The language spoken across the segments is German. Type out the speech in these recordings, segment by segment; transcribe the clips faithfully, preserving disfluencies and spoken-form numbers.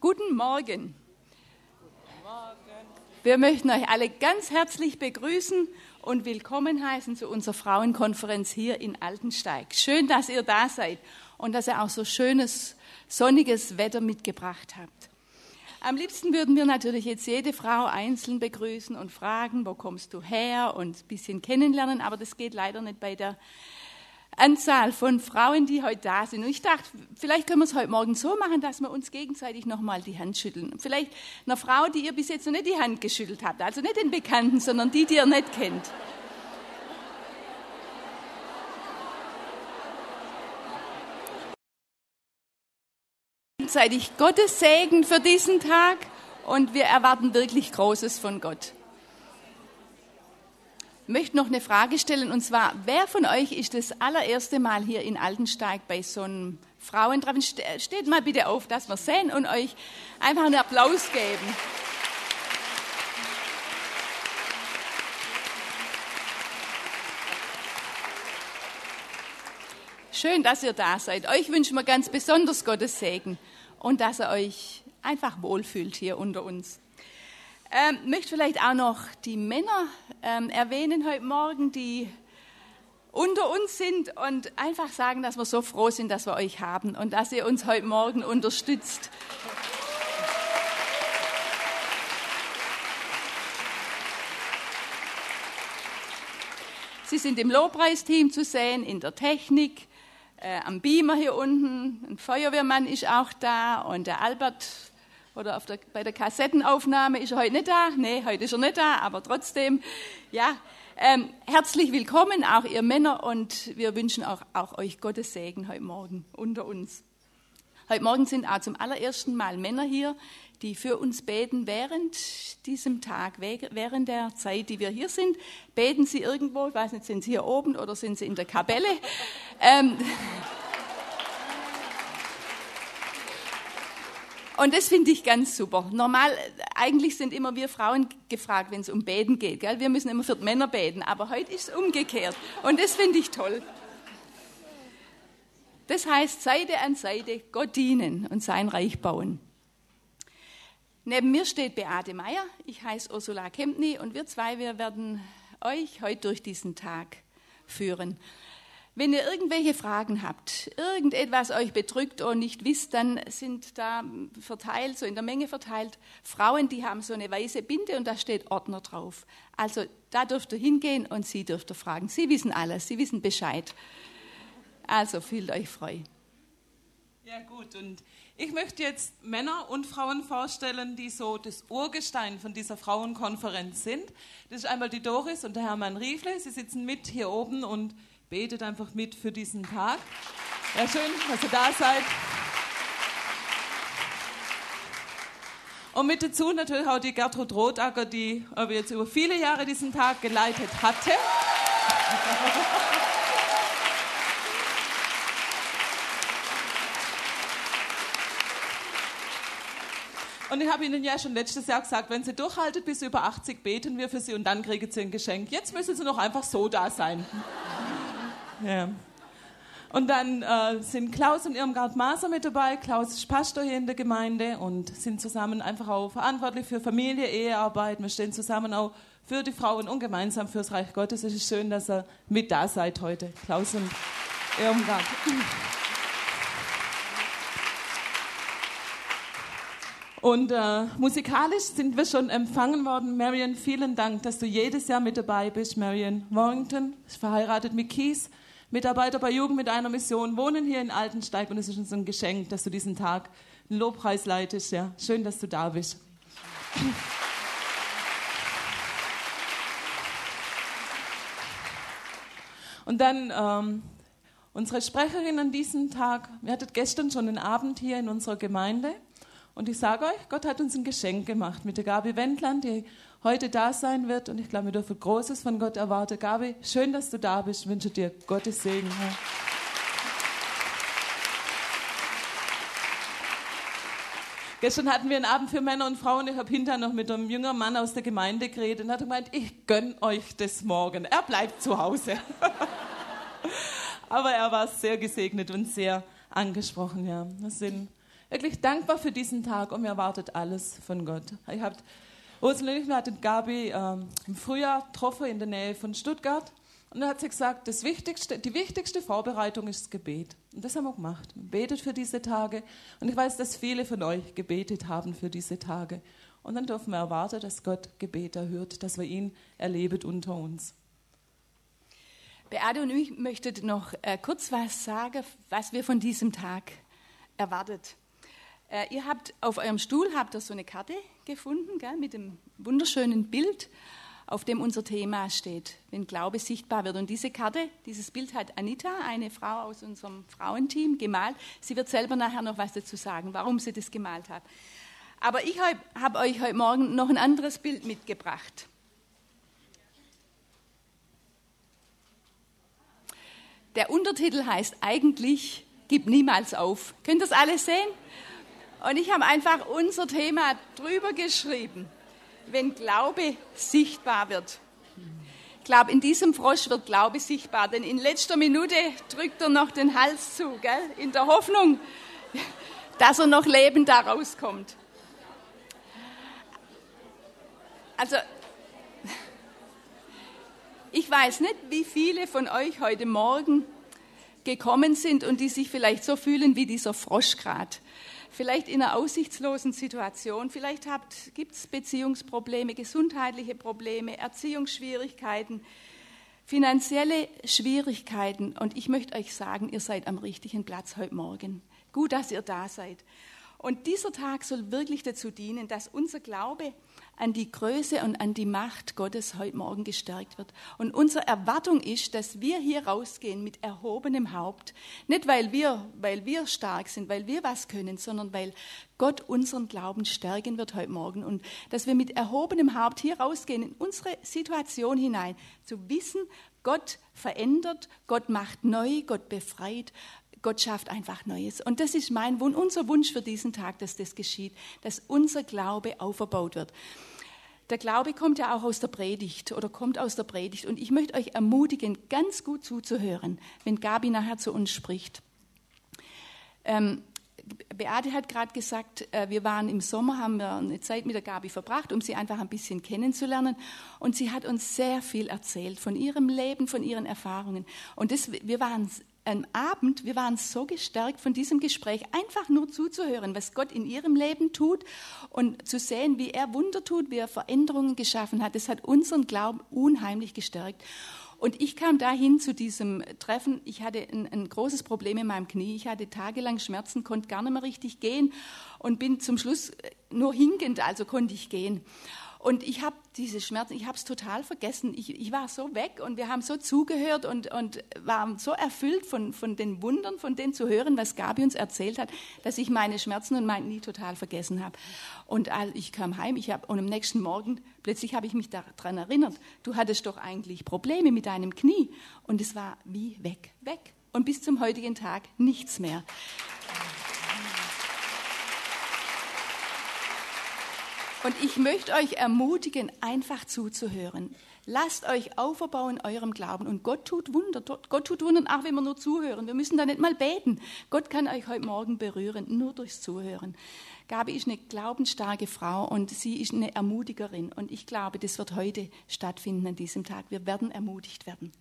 Guten Morgen. Wir möchten euch alle ganz herzlich begrüßen und willkommen heißen zu unserer Frauenkonferenz hier in Altensteig. Schön, dass ihr da seid und dass ihr auch so schönes, sonniges Wetter mitgebracht habt. Am liebsten würden wir natürlich jetzt jede Frau einzeln begrüßen und fragen, wo kommst du her, und ein bisschen kennenlernen, aber das geht leider nicht bei der Anzahl von Frauen, die heute da sind. Und ich dachte, vielleicht können wir es heute Morgen so machen, dass wir uns gegenseitig nochmal die Hand schütteln. Vielleicht einer Frau, die ihr bis jetzt noch nicht die Hand geschüttelt habt, also nicht den Bekannten, sondern die, die ihr nicht kennt. Gleichzeitig Gottes Segen für diesen Tag und wir erwarten wirklich Großes von Gott. Ich möchte noch eine Frage stellen, und zwar, wer von euch ist das allererste Mal hier in Altensteig bei so einem Frauentreffen? Steht mal bitte auf, dass wir sehen und euch einfach einen Applaus geben. Schön, dass ihr da seid. Euch wünschen wir ganz besonders Gottes Segen und dass ihr euch einfach wohlfühlt hier unter uns. Ähm, möchte vielleicht auch noch die Männer ähm, erwähnen heute Morgen, die unter uns sind, und einfach sagen, dass wir so froh sind, dass wir euch haben und dass ihr uns heute Morgen unterstützt. Sie sind im Lobpreisteam zu sehen, in der Technik, äh, am Beamer hier unten. Ein Feuerwehrmann ist auch da und der Albert. Oder auf der, bei der Kassettenaufnahme ist er heute nicht da. Nee, heute ist er nicht da, aber trotzdem, ja, ähm, herzlich willkommen, auch ihr Männer, und wir wünschen auch, auch euch Gottes Segen heute Morgen unter uns. Heute Morgen sind auch zum allerersten Mal Männer hier, die für uns beten während diesem Tag, während der Zeit, die wir hier sind. Beten sie irgendwo, ich weiß nicht, sind sie hier oben oder sind sie in der Kapelle? Ähm, Und das finde ich ganz super. Normal, eigentlich sind immer wir Frauen gefragt, wenn es um Beten geht. Gell? Wir müssen immer für die Männer beten, aber heute ist es umgekehrt. Und das finde ich toll. Das heißt, Seite an Seite Gott dienen und sein Reich bauen. Neben mir steht Beate Meier, ich heiße Ursula Kempny, und wir zwei, wir werden euch heute durch diesen Tag führen. Wenn ihr irgendwelche Fragen habt, irgendetwas euch bedrückt oder nicht wisst, dann sind da verteilt, so in der Menge verteilt, Frauen, die haben so eine weiße Binde und da steht Ordner drauf. Also da dürft ihr hingehen und sie dürft ihr fragen. Sie wissen alles, sie wissen Bescheid. Also fühlt euch frei. Ja gut, und ich möchte jetzt Männer und Frauen vorstellen, die so das Urgestein von dieser Frauenkonferenz sind. Das ist einmal die Doris und der Hermann Riefle. Sie sitzen mit hier oben und betet einfach mit für diesen Tag. Ja, schön, dass ihr da seid. Und mit dazu natürlich auch die Gertrud Rotacker, die aber jetzt über viele Jahre diesen Tag geleitet hatte. Und ich habe Ihnen ja schon letztes Jahr gesagt, wenn Sie durchhalten bis über achtzig, beten wir für Sie und dann kriegen Sie ein Geschenk. Jetzt müssen Sie noch einfach so da sein. Ja. Und dann äh, sind Klaus und Irmgard Maser mit dabei. Klaus ist Pastor hier in der Gemeinde und sind zusammen einfach auch verantwortlich für Familie, Ehearbeit. Wir stehen zusammen auch für die Frauen und gemeinsam fürs Reich Gottes. Es ist schön, dass ihr mit da seid heute, Klaus und Irmgard. Und äh, musikalisch sind wir schon empfangen worden. Marion, vielen Dank, dass du jedes Jahr mit dabei bist. Marion Warrington ist verheiratet mit Kies, Mitarbeiter bei Jugend mit einer Mission, wohnen hier in Altensteig, und es ist uns ein Geschenk, dass du diesen Tag einen Lobpreis leitest. Ja, schön, dass du da bist. Und dann ähm, unsere Sprecherin an diesem Tag. Wir hatten gestern schon einen Abend hier in unserer Gemeinde. Und ich sage euch, Gott hat uns ein Geschenk gemacht mit der Gabi Wendland, die heute da sein wird. Und ich glaube, wir dürfen Großes von Gott erwarten. Gabi, schön, dass du da bist. Ich wünsche dir Gottes Segen. Ja. Gestern hatten wir einen Abend für Männer und Frauen. Ich habe hinterher noch mit einem jüngeren Mann aus der Gemeinde geredet und hat gemeint, ich gönne euch das morgen. Er bleibt zu Hause. Aber er war sehr gesegnet und sehr angesprochen. Ja. Das sind wirklich dankbar für diesen Tag und mir erwartet alles von Gott. Ich habt, Ursel und ich hatten Gabi ähm, im Frühjahr getroffen in der Nähe von Stuttgart und dann hat sie gesagt, das wichtigste, die wichtigste Vorbereitung ist das Gebet. Und das haben wir gemacht. Man betet für diese Tage und ich weiß, dass viele von euch gebetet haben für diese Tage. Und dann dürfen wir erwarten, dass Gott Gebet erhört, dass wir ihn erleben unter uns. Beate und ich möchten noch äh, kurz was sagen, was wir von diesem Tag erwartet. Äh, ihr habt auf eurem Stuhl habt ihr so eine Karte gefunden, gell, mit dem wunderschönen Bild, auf dem unser Thema steht, wenn Glaube sichtbar wird. Und diese Karte, dieses Bild hat Anita, eine Frau aus unserem Frauenteam, gemalt. Sie wird selber nachher noch was dazu sagen, warum sie das gemalt hat. Aber ich habe euch heute Morgen noch ein anderes Bild mitgebracht. Der Untertitel heißt eigentlich, gib niemals auf. Könnt ihr das alle sehen? Und ich habe einfach unser Thema drüber geschrieben, wenn Glaube sichtbar wird. Ich glaube, in diesem Frosch wird Glaube sichtbar, denn in letzter Minute drückt er noch den Hals zu, gell? In der Hoffnung, dass er noch lebend da rauskommt. Also, ich weiß nicht, wie viele von euch heute Morgen gekommen sind und die sich vielleicht so fühlen wie dieser Frosch gerade. Vielleicht in einer aussichtslosen Situation, vielleicht gibt es Beziehungsprobleme, gesundheitliche Probleme, Erziehungsschwierigkeiten, finanzielle Schwierigkeiten. Und ich möchte euch sagen, ihr seid am richtigen Platz heute Morgen. Gut, dass ihr da seid. Und dieser Tag soll wirklich dazu dienen, dass unser Glaube an die Größe und an die Macht Gottes heute Morgen gestärkt wird. Und unsere Erwartung ist, dass wir hier rausgehen mit erhobenem Haupt. Nicht, weil wir, weil wir stark sind, weil wir was können, sondern weil Gott unseren Glauben stärken wird heute Morgen. Und dass wir mit erhobenem Haupt hier rausgehen in unsere Situation hinein, zu wissen, Gott verändert, Gott macht neu, Gott befreit, Gott schafft einfach Neues. Und das ist mein Wunsch, unser Wunsch für diesen Tag, dass das geschieht, dass unser Glaube auferbaut wird. Der Glaube kommt ja auch aus der Predigt oder kommt aus der Predigt. Und ich möchte euch ermutigen, ganz gut zuzuhören, wenn Gabi nachher zu uns spricht. Ähm, Beate hat gerade gesagt, äh, wir waren im Sommer, haben wir eine Zeit mit der Gabi verbracht, um sie einfach ein bisschen kennenzulernen. Und sie hat uns sehr viel erzählt von ihrem Leben, von ihren Erfahrungen. Und das, wir waren am Abend, wir waren so gestärkt von diesem Gespräch, einfach nur zuzuhören, was Gott in ihrem Leben tut und zu sehen, wie er Wunder tut, wie er Veränderungen geschaffen hat. Das hat unseren Glauben unheimlich gestärkt. Und ich kam dahin zu diesem Treffen, ich hatte ein, ein großes Problem in meinem Knie, ich hatte tagelang Schmerzen, konnte gar nicht mehr richtig gehen und bin zum Schluss nur hinkend, also konnte ich gehen. Und ich habe diese Schmerzen, ich habe es total vergessen. Ich, ich war so weg und wir haben so zugehört und, und waren so erfüllt von, von den Wundern, von denen zu hören, was Gabi uns erzählt hat, dass ich meine Schmerzen und mein Knie total vergessen habe. Und ich kam heim, ich hab, und am nächsten Morgen, plötzlich habe ich mich daran erinnert, du hattest doch eigentlich Probleme mit deinem Knie. Und es war wie weg, weg. Und bis zum heutigen Tag nichts mehr. Und ich möchte euch ermutigen, einfach zuzuhören. Lasst euch auferbauen in eurem Glauben. Und Gott tut Wunder. Gott tut Wunder, auch wenn wir nur zuhören. Wir müssen da nicht mal beten. Gott kann euch heute Morgen berühren, nur durchs Zuhören. Gabi ist eine glaubensstarke Frau und sie ist eine Ermutigerin. Und ich glaube, das wird heute stattfinden an diesem Tag. Wir werden ermutigt werden.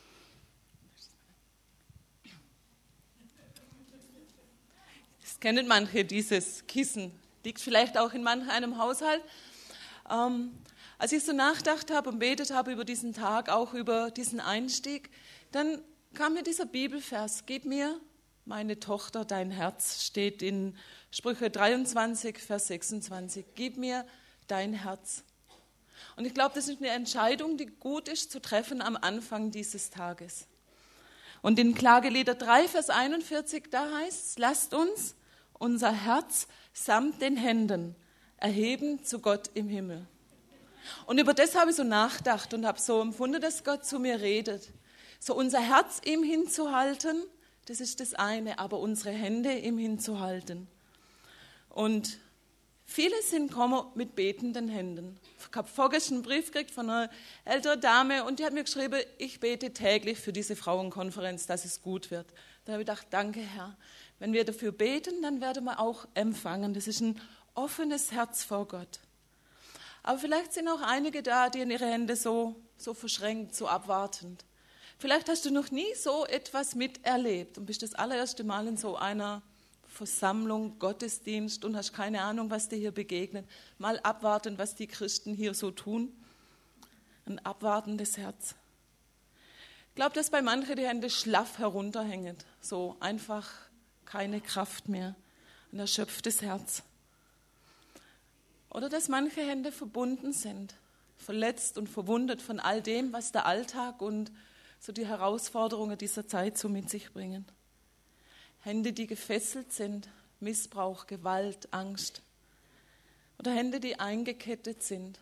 Das kennen manche, dieses Kissen. Liegt vielleicht auch in manch einem Haushalt. Ähm, als ich so nachgedacht habe und betet habe über diesen Tag, auch über diesen Einstieg, dann kam mir dieser Bibelvers, gib mir, meine Tochter, dein Herz, steht in Sprüche dreiundzwanzig, Vers sechsundzwanzig, gib mir dein Herz. Und ich glaube, das ist eine Entscheidung, die gut ist zu treffen am Anfang dieses Tages. Und in Klagelieder drei, Vers einundvierzig, da heißt es, lasst uns unser Herz samt den Händen erheben zu Gott im Himmel. Und über das habe ich so nachgedacht und habe so empfunden, dass Gott zu mir redet. So unser Herz ihm hinzuhalten, das ist das eine, aber unsere Hände ihm hinzuhalten. Und Viele sind gekommen mit betenden Händen. Ich habe vorgestern einen Brief gekriegt von einer älteren Dame und die hat mir geschrieben, ich bete täglich für diese Frauenkonferenz, dass es gut wird. Da habe ich gedacht, danke Herr. Wenn wir dafür beten, dann werden wir auch empfangen. Das ist ein offenes Herz vor Gott. Aber vielleicht sind auch einige da, die in ihre Hände so, so verschränkt, so abwartend. Vielleicht hast du noch nie so etwas miterlebt und bist das allererste Mal in so einer Versammlung, Gottesdienst und hast keine Ahnung, was dir hier begegnet. Mal abwarten, was die Christen hier so tun. Ein abwartendes Herz. Ich glaube, dass bei manchen die Hände schlaff herunterhängen. So einfach keine Kraft mehr. Ein erschöpftes Herz. Oder dass manche Hände verbunden sind. Verletzt und verwundet von all dem, was der Alltag und so die Herausforderungen dieser Zeit so mit sich bringen. Hände, die gefesselt sind, Missbrauch, Gewalt, Angst. Oder Hände, die eingekettet sind.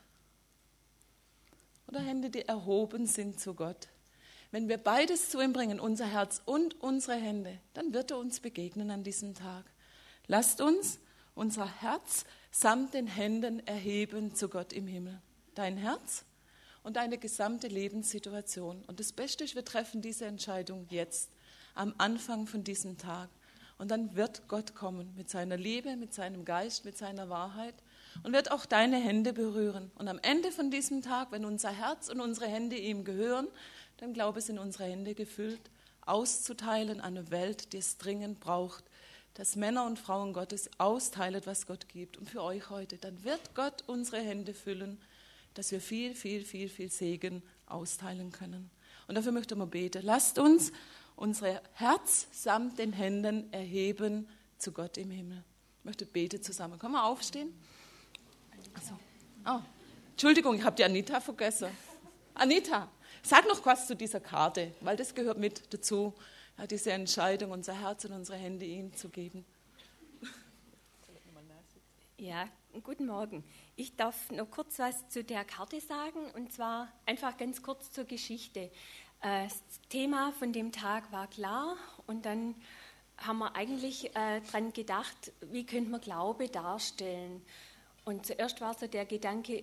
Oder Hände, die erhoben sind zu Gott. Wenn wir beides zu ihm bringen, unser Herz und unsere Hände, dann wird er uns begegnen an diesem Tag. Lasst uns unser Herz samt den Händen erheben zu Gott im Himmel. Dein Herz und deine gesamte Lebenssituation. Und das Beste ist, wir treffen diese Entscheidung jetzt. Am Anfang von diesem Tag. Und dann wird Gott kommen mit seiner Liebe, mit seinem Geist, mit seiner Wahrheit und wird auch deine Hände berühren. Und am Ende von diesem Tag, wenn unser Herz und unsere Hände ihm gehören, dann glaube ich, sind unsere Hände gefüllt, auszuteilen an eine Welt, die es dringend braucht, dass Männer und Frauen Gottes austeilen, was Gott gibt. Und für euch heute, dann wird Gott unsere Hände füllen, dass wir viel, viel, viel, viel Segen austeilen können. Und dafür möchte man beten. Lasst uns unser Herz samt den Händen erheben zu Gott im Himmel. Ich möchte beten zusammen. Können wir aufstehen? Also, oh, Entschuldigung, ich habe die Anita vergessen. Anita, sag noch was zu dieser Karte, weil das gehört mit dazu, ja, diese Entscheidung, unser Herz und unsere Hände ihm zu geben. Ja, guten Morgen. Ich darf noch kurz was zu der Karte sagen, und zwar einfach ganz kurz zur Geschichte. Das Thema von dem Tag war klar und dann haben wir eigentlich äh, daran gedacht, wie könnte man Glaube darstellen. Und zuerst war so der Gedanke,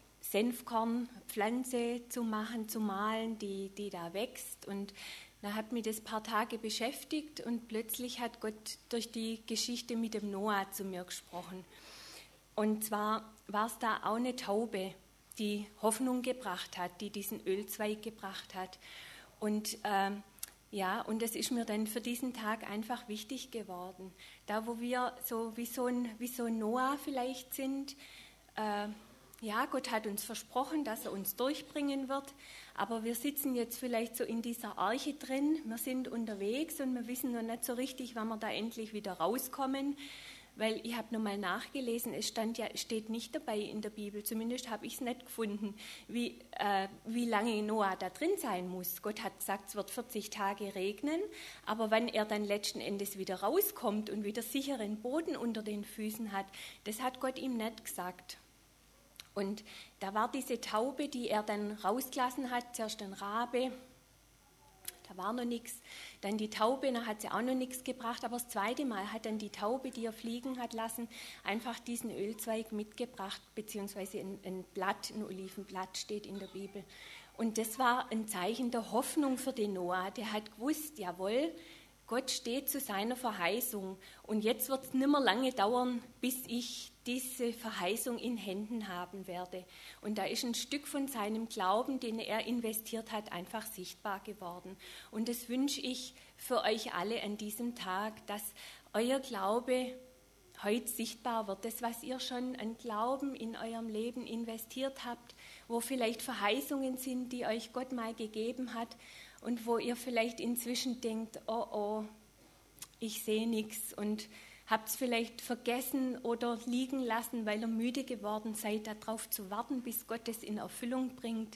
Senfkornpflanze zu machen, zu malen, die, die da wächst. Und da hat mich das ein paar Tage beschäftigt und plötzlich hat Gott durch die Geschichte mit dem Noah zu mir gesprochen. Und zwar war es da auch eine Taube, die Hoffnung gebracht hat, die diesen Ölzweig gebracht hat. Und ähm, ja, und das ist mir dann für diesen Tag einfach wichtig geworden. Da, wo wir so wie so ein, wie so ein Noah vielleicht sind, äh, ja, Gott hat uns versprochen, dass er uns durchbringen wird, aber wir sitzen jetzt vielleicht so in dieser Arche drin, wir sind unterwegs und wir wissen noch nicht so richtig, wann wir da endlich wieder rauskommen. Weil ich habe nochmal nachgelesen, es stand ja, steht nicht dabei in der Bibel, zumindest habe ich es nicht gefunden, wie, äh, wie lange Noah da drin sein muss. Gott hat gesagt, es wird vierzig Tage regnen, aber wann er dann letzten Endes wieder rauskommt und wieder sicheren Boden unter den Füßen hat, das hat Gott ihm nicht gesagt. Und da war diese Taube, die er dann rausgelassen hat, zuerst ein Rabe, da war noch nichts. Dann die Taube, da hat sie auch noch nichts gebracht, aber das zweite Mal hat dann die Taube, die er fliegen hat lassen, einfach diesen Ölzweig mitgebracht, beziehungsweise ein, ein Blatt, ein Olivenblatt steht in der Bibel. Und das war ein Zeichen der Hoffnung für den Noah. Der hat gewusst, jawohl, Gott steht zu seiner Verheißung. Und jetzt wird es nicht mehr lange dauern, bis ich diese Verheißung in Händen haben werde. Und da ist ein Stück von seinem Glauben, den er investiert hat, einfach sichtbar geworden. Und das wünsche ich für euch alle an diesem Tag, dass euer Glaube heute sichtbar wird. Das, was ihr schon an Glauben in eurem Leben investiert habt, wo vielleicht Verheißungen sind, die euch Gott mal gegeben hat und wo ihr vielleicht inzwischen denkt, oh oh, ich sehe nichts und habt es vielleicht vergessen oder liegen lassen, weil ihr müde geworden seid, darauf zu warten, bis Gott es in Erfüllung bringt.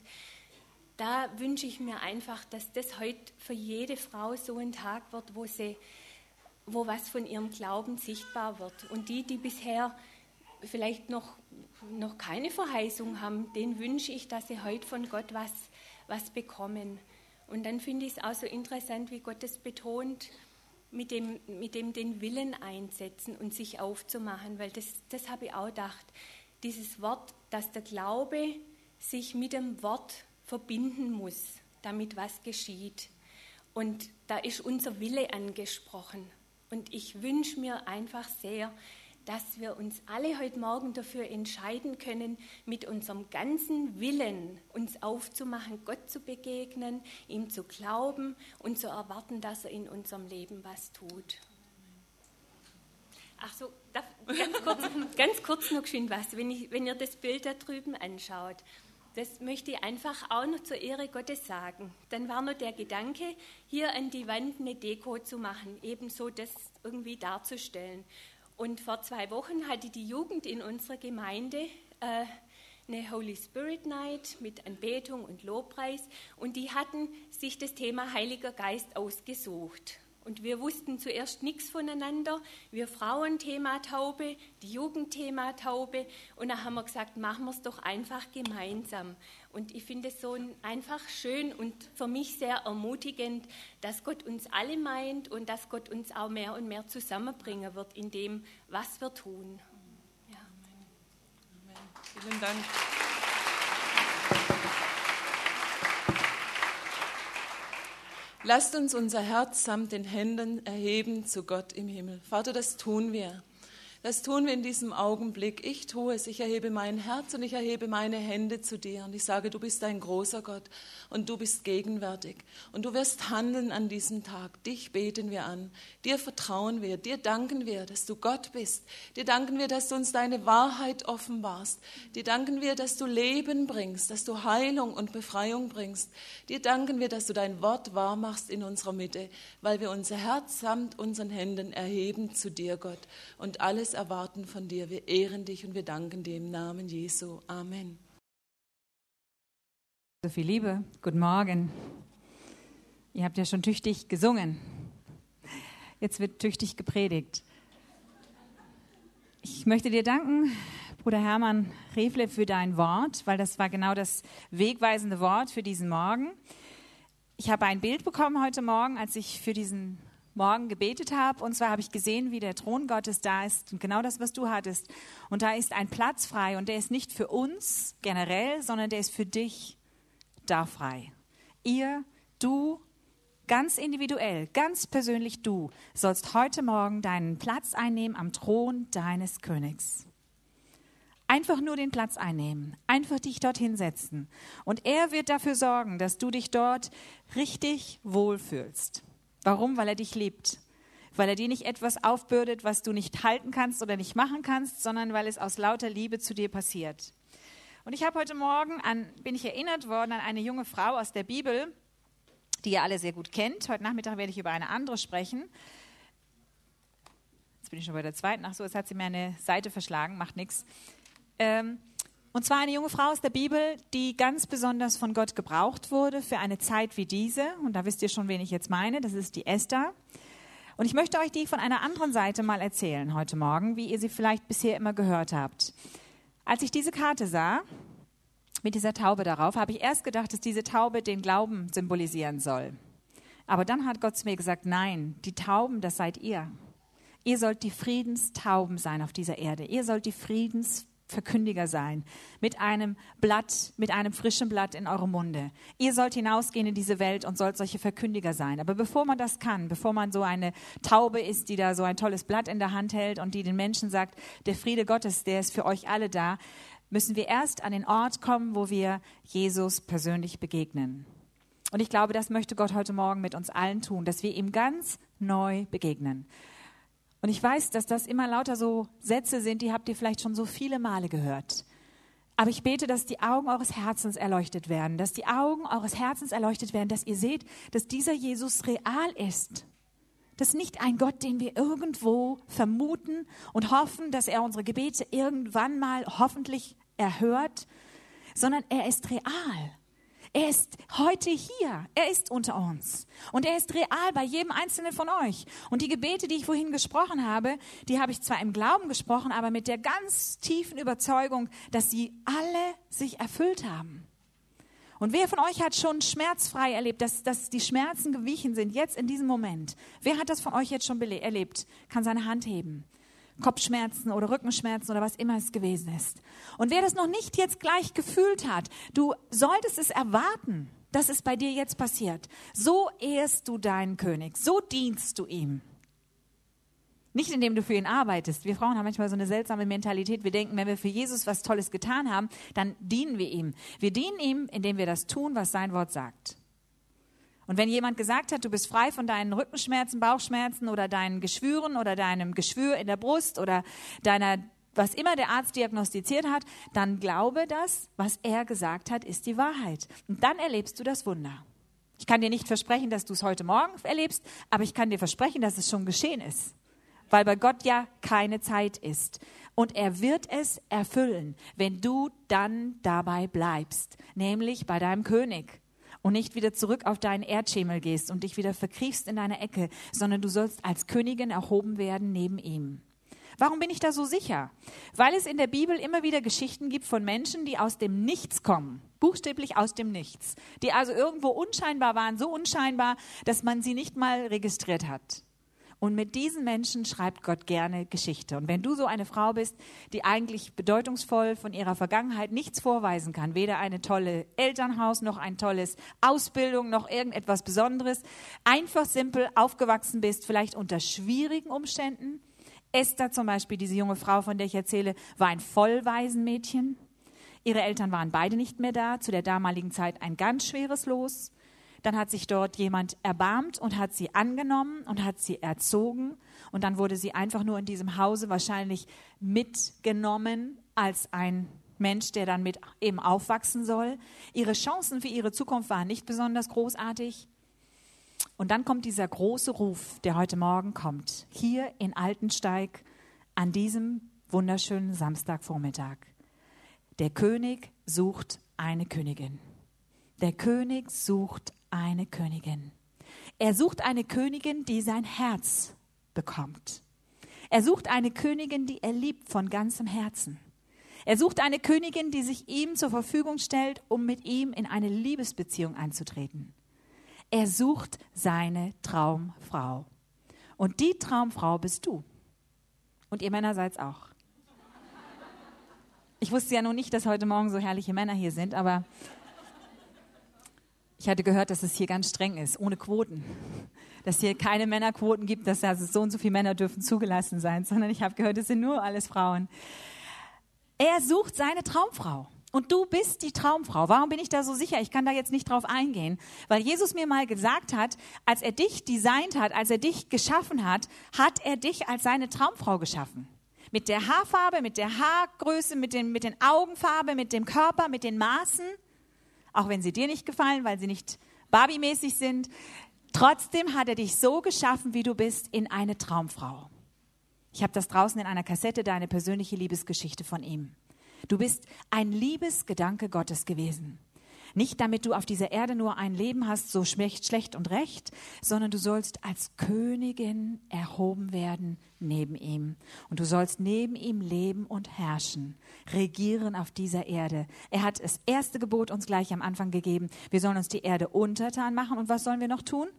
Da wünsche ich mir einfach, dass das heute für jede Frau so ein Tag wird, wo sie, wo was von ihrem Glauben sichtbar wird. Und die, die bisher vielleicht noch, noch keine Verheißung haben, denen wünsche ich, dass sie heute von Gott was, was bekommen. Und dann finde ich es auch so interessant, wie Gott es betont, mit dem, mit dem den Willen einsetzen und sich aufzumachen, weil das, das habe ich auch gedacht. Dieses Wort, dass der Glaube sich mit dem Wort verbinden muss, damit was geschieht. Und da ist unser Wille angesprochen. Und ich wünsche mir einfach sehr, dass wir uns alle heute Morgen dafür entscheiden können, mit unserem ganzen Willen uns aufzumachen, Gott zu begegnen, ihm zu glauben und zu erwarten, dass er in unserem Leben was tut. Ach so, darf, ganz, kurz, ganz kurz noch geschwind was, wenn, ich, wenn ihr das Bild da drüben anschaut. Das möchte ich einfach auch noch zur Ehre Gottes sagen. Dann war noch der Gedanke, hier an die Wand eine Deko zu machen, ebenso das irgendwie darzustellen. Und vor zwei Wochen hatte die Jugend in unserer Gemeinde äh, eine Holy Spirit Night mit Anbetung und Lobpreis. Und die hatten sich das Thema Heiliger Geist ausgesucht. Und wir wussten zuerst nichts voneinander. Wir Frauen Thema Taube, die Jugend Thema Taube. Und dann haben wir gesagt, machen wir es doch einfach gemeinsam. Und ich finde es so ein, einfach schön und für mich sehr ermutigend, dass Gott uns alle meint und dass Gott uns auch mehr und mehr zusammenbringen wird in dem, was wir tun. Ja. Amen. Amen. Vielen Dank. Lasst uns unser Herz samt den Händen erheben zu Gott im Himmel. Vater, das tun wir. Das tun wir in diesem Augenblick. Ich tue es. Ich erhebe mein Herz und ich erhebe meine Hände zu dir. Und ich sage, du bist ein großer Gott und du bist gegenwärtig. Und du wirst handeln an diesem Tag. Dich beten wir an. Dir vertrauen wir. Dir danken wir, dass du Gott bist. Dir danken wir, dass du uns deine Wahrheit offenbarst. Dir danken wir, dass du Leben bringst, dass du Heilung und Befreiung bringst. Dir danken wir, dass du dein Wort wahr machst in unserer Mitte, weil wir unser Herz samt unseren Händen erheben zu dir, Gott. Und alles erwarten von dir. Wir ehren dich und wir danken dir im Namen Jesu. Amen. So viel Liebe. Guten Morgen. Ihr habt ja schon tüchtig gesungen. Jetzt wird tüchtig gepredigt. Ich möchte dir danken, Bruder Hermann Refle, für dein Wort, weil das war genau das wegweisende Wort für diesen Morgen. Ich habe ein Bild bekommen heute Morgen, als ich für diesen Morgen gebetet habe. Und zwar habe ich gesehen, wie der Thron Gottes da ist. Und genau das, was du hattest. Und da ist ein Platz frei. Und der ist nicht für uns generell, sondern der ist für dich da frei. Ihr, du, ganz individuell, ganz persönlich du, sollst heute Morgen deinen Platz einnehmen am Thron deines Königs. Einfach nur den Platz einnehmen, einfach dich dorthin setzen. Und er wird dafür sorgen, dass du dich dort richtig wohlfühlst. Warum? Weil er dich liebt. Weil er dir nicht etwas aufbürdet, was du nicht halten kannst oder nicht machen kannst, sondern weil es aus lauter Liebe zu dir passiert. Und ich habe heute Morgen, an, bin ich erinnert worden an eine junge Frau aus der Bibel, die ihr alle sehr gut kennt. Heute Nachmittag werde ich über eine andere sprechen. Jetzt bin ich schon bei der zweiten. Ach so, jetzt hat sie mir eine Seite verschlagen, macht nichts. Ähm, Und zwar eine junge Frau aus der Bibel, die ganz besonders von Gott gebraucht wurde für eine Zeit wie diese. Und da wisst ihr schon, wen ich jetzt meine. Das ist die Esther. Und ich möchte euch die von einer anderen Seite mal erzählen heute Morgen, wie ihr sie vielleicht bisher immer gehört habt. Als ich diese Karte sah, mit dieser Taube darauf, habe ich erst gedacht, dass diese Taube den Glauben symbolisieren soll. Aber dann hat Gott zu mir gesagt, nein, die Tauben, das seid ihr. Ihr sollt die Friedenstauben sein auf dieser Erde. Ihr sollt die Friedens Verkündiger sein, mit einem Blatt, mit einem frischen Blatt in eurem Munde. Ihr sollt hinausgehen in diese Welt und sollt solche Verkündiger sein. Aber bevor man das kann, bevor man so eine Taube ist, die da so ein tolles Blatt in der Hand hält und die den Menschen sagt, der Friede Gottes, der ist für euch alle da, müssen wir erst an den Ort kommen, wo wir Jesus persönlich begegnen. Und ich glaube, das möchte Gott heute Morgen mit uns allen tun, dass wir ihm ganz neu begegnen. Und ich weiß, dass das immer lauter so Sätze sind, die habt ihr vielleicht schon so viele Male gehört. Aber ich bete, dass die Augen eures Herzens erleuchtet werden, dass die Augen eures Herzens erleuchtet werden, dass ihr seht, dass dieser Jesus real ist. Das ist nicht ein Gott, den wir irgendwo vermuten und hoffen, dass er unsere Gebete irgendwann mal hoffentlich erhört, sondern er ist real. Er ist heute hier, er ist unter uns und er ist real bei jedem Einzelnen von euch. Und die Gebete, die ich vorhin gesprochen habe, die habe ich zwar im Glauben gesprochen, aber mit der ganz tiefen Überzeugung, dass sie alle sich erfüllt haben. Und wer von euch hat schon schmerzfrei erlebt, dass, dass die Schmerzen gewichen sind, jetzt in diesem Moment? Wer hat das von euch jetzt schon bele- erlebt? Kann seine Hand heben. Kopfschmerzen oder Rückenschmerzen oder was immer es gewesen ist. Und wer das noch nicht jetzt gleich gefühlt hat, du solltest es erwarten, dass es bei dir jetzt passiert. So ehrst du deinen König, so dienst du ihm. Nicht indem du für ihn arbeitest. Wir Frauen haben manchmal so eine seltsame Mentalität. Wir denken, wenn wir für Jesus was Tolles getan haben, dann dienen wir ihm. Wir dienen ihm, indem wir das tun, was sein Wort sagt. Und wenn jemand gesagt hat, du bist frei von deinen Rückenschmerzen, Bauchschmerzen oder deinen Geschwüren oder deinem Geschwür in der Brust oder deiner, was immer der Arzt diagnostiziert hat, dann glaube das, was er gesagt hat, ist die Wahrheit. Und dann erlebst du das Wunder. Ich kann dir nicht versprechen, dass du es heute Morgen erlebst, aber ich kann dir versprechen, dass es schon geschehen ist. Weil bei Gott ja keine Zeit ist. Und er wird es erfüllen, wenn du dann dabei bleibst, nämlich bei deinem König. Und nicht wieder zurück auf deinen Erdschemel gehst und dich wieder verkriechst in deiner Ecke, sondern du sollst als Königin erhoben werden neben ihm. Warum bin ich da so sicher? Weil es in der Bibel immer wieder Geschichten gibt von Menschen, die aus dem Nichts kommen, buchstäblich aus dem Nichts, die also irgendwo unscheinbar waren, so unscheinbar, dass man sie nicht mal registriert hat. Und mit diesen Menschen schreibt Gott gerne Geschichte. Und wenn du so eine Frau bist, die eigentlich bedeutungsvoll von ihrer Vergangenheit nichts vorweisen kann, weder eine tolle Elternhaus, noch ein tolles Ausbildung, noch irgendetwas Besonderes, einfach simpel aufgewachsen bist, vielleicht unter schwierigen Umständen. Esther zum Beispiel, diese junge Frau, von der ich erzähle, war ein Vollwaisenmädchen. Ihre Eltern waren beide nicht mehr da, zu der damaligen Zeit ein ganz schweres Los. Dann hat sich dort jemand erbarmt und hat sie angenommen und hat sie erzogen. Und dann wurde sie einfach nur in diesem Hause wahrscheinlich mitgenommen als ein Mensch, der dann mit eben aufwachsen soll. Ihre Chancen für ihre Zukunft waren nicht besonders großartig. Und dann kommt dieser große Ruf, der heute Morgen kommt, hier in Altensteig an diesem wunderschönen Samstagvormittag. Der König sucht eine Königin. Der König sucht eine Königin. Er sucht eine Königin, die sein Herz bekommt. Er sucht eine Königin, die er liebt von ganzem Herzen. Er sucht eine Königin, die sich ihm zur Verfügung stellt, um mit ihm in eine Liebesbeziehung einzutreten. Er sucht seine Traumfrau. Und die Traumfrau bist du. Und ihr Männer seid's auch. Ich wusste ja noch nicht, dass heute Morgen so herrliche Männer hier sind, aber ich hatte gehört, dass es hier ganz streng ist, ohne Quoten. Dass hier keine Männerquoten gibt, dass also so und so viele Männer dürfen zugelassen sein, sondern ich habe gehört, es sind nur alles Frauen. Er sucht seine Traumfrau. Und du bist die Traumfrau. Warum bin ich da so sicher? Ich kann da jetzt nicht drauf eingehen, weil Jesus mir mal gesagt hat, als er dich designt hat, als er dich geschaffen hat, hat er dich als seine Traumfrau geschaffen. Mit der Haarfarbe, mit der Haargröße, mit, den, mit den Augenfarbe, mit dem Körper, mit den Maßen. Auch wenn sie dir nicht gefallen, weil sie nicht Barbie-mäßig sind. Trotzdem hat er dich so geschaffen, wie du bist, in eine Traumfrau. Ich habe das draußen in einer Kassette, deine persönliche Liebesgeschichte von ihm. Du bist ein Liebesgedanke Gottes gewesen. Nicht damit du auf dieser Erde nur ein Leben hast, so schlecht und recht, sondern du sollst als Königin erhoben werden neben ihm. Und du sollst neben ihm leben und herrschen, regieren auf dieser Erde. Er hat das erste Gebot uns gleich am Anfang gegeben. Wir sollen uns die Erde untertan machen. Und was sollen wir noch tun?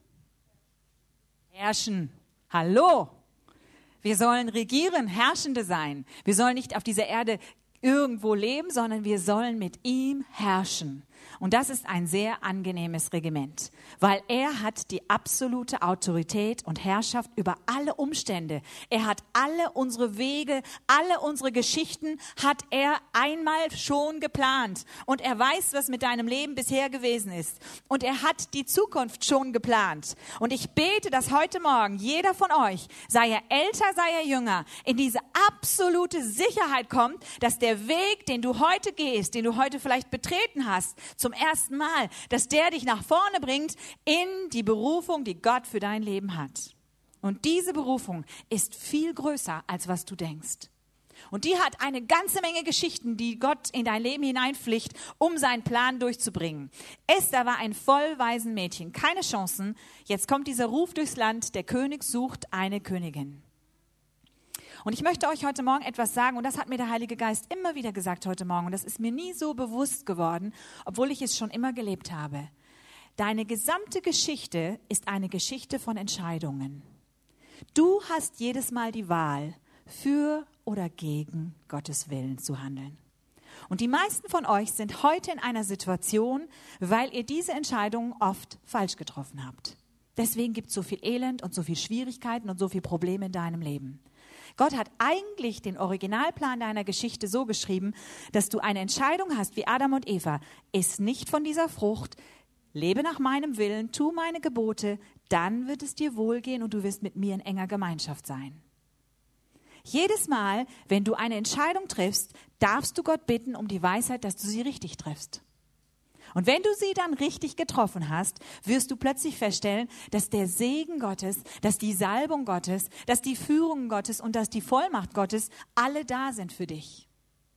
Herrschen. Hallo! Wir sollen regieren, Herrschende sein. Wir sollen nicht auf dieser Erde irgendwo leben, sondern wir sollen mit ihm herrschen. Und das ist ein sehr angenehmes Regiment, weil er hat die absolute Autorität und Herrschaft über alle Umstände. Er hat alle unsere Wege, alle unsere Geschichten hat er einmal schon geplant. Und er weiß, was mit deinem Leben bisher gewesen ist. Und er hat die Zukunft schon geplant. Und ich bete, dass heute Morgen jeder von euch, sei er älter, sei er jünger, in diese absolute Sicherheit kommt, dass der Weg, den du heute gehst, den du heute vielleicht betreten hast, zum ersten Mal, dass der dich nach vorne bringt in die Berufung, die Gott für dein Leben hat. Und diese Berufung ist viel größer, als was du denkst. Und die hat eine ganze Menge Geschichten, die Gott in dein Leben hineinpflicht, um seinen Plan durchzubringen. Esther war ein vollweisen Mädchen, keine Chancen. Jetzt kommt dieser Ruf durchs Land, der König sucht eine Königin. Und ich möchte euch heute Morgen etwas sagen, und das hat mir der Heilige Geist immer wieder gesagt heute Morgen, und das ist mir nie so bewusst geworden, obwohl ich es schon immer gelebt habe. Deine gesamte Geschichte ist eine Geschichte von Entscheidungen. Du hast jedes Mal die Wahl, für oder gegen Gottes Willen zu handeln. Und die meisten von euch sind heute in einer Situation, weil ihr diese Entscheidungen oft falsch getroffen habt. Deswegen gibt es so viel Elend und so viel Schwierigkeiten und so viele Probleme in deinem Leben. Gott hat eigentlich den Originalplan deiner Geschichte so geschrieben, dass du eine Entscheidung hast wie Adam und Eva. Iss nicht von dieser Frucht, lebe nach meinem Willen, tu meine Gebote, dann wird es dir wohlgehen und du wirst mit mir in enger Gemeinschaft sein. Jedes Mal, wenn du eine Entscheidung triffst, darfst du Gott bitten um die Weisheit, dass du sie richtig triffst. Und wenn du sie dann richtig getroffen hast, wirst du plötzlich feststellen, dass der Segen Gottes, dass die Salbung Gottes, dass die Führung Gottes und dass die Vollmacht Gottes alle da sind für dich.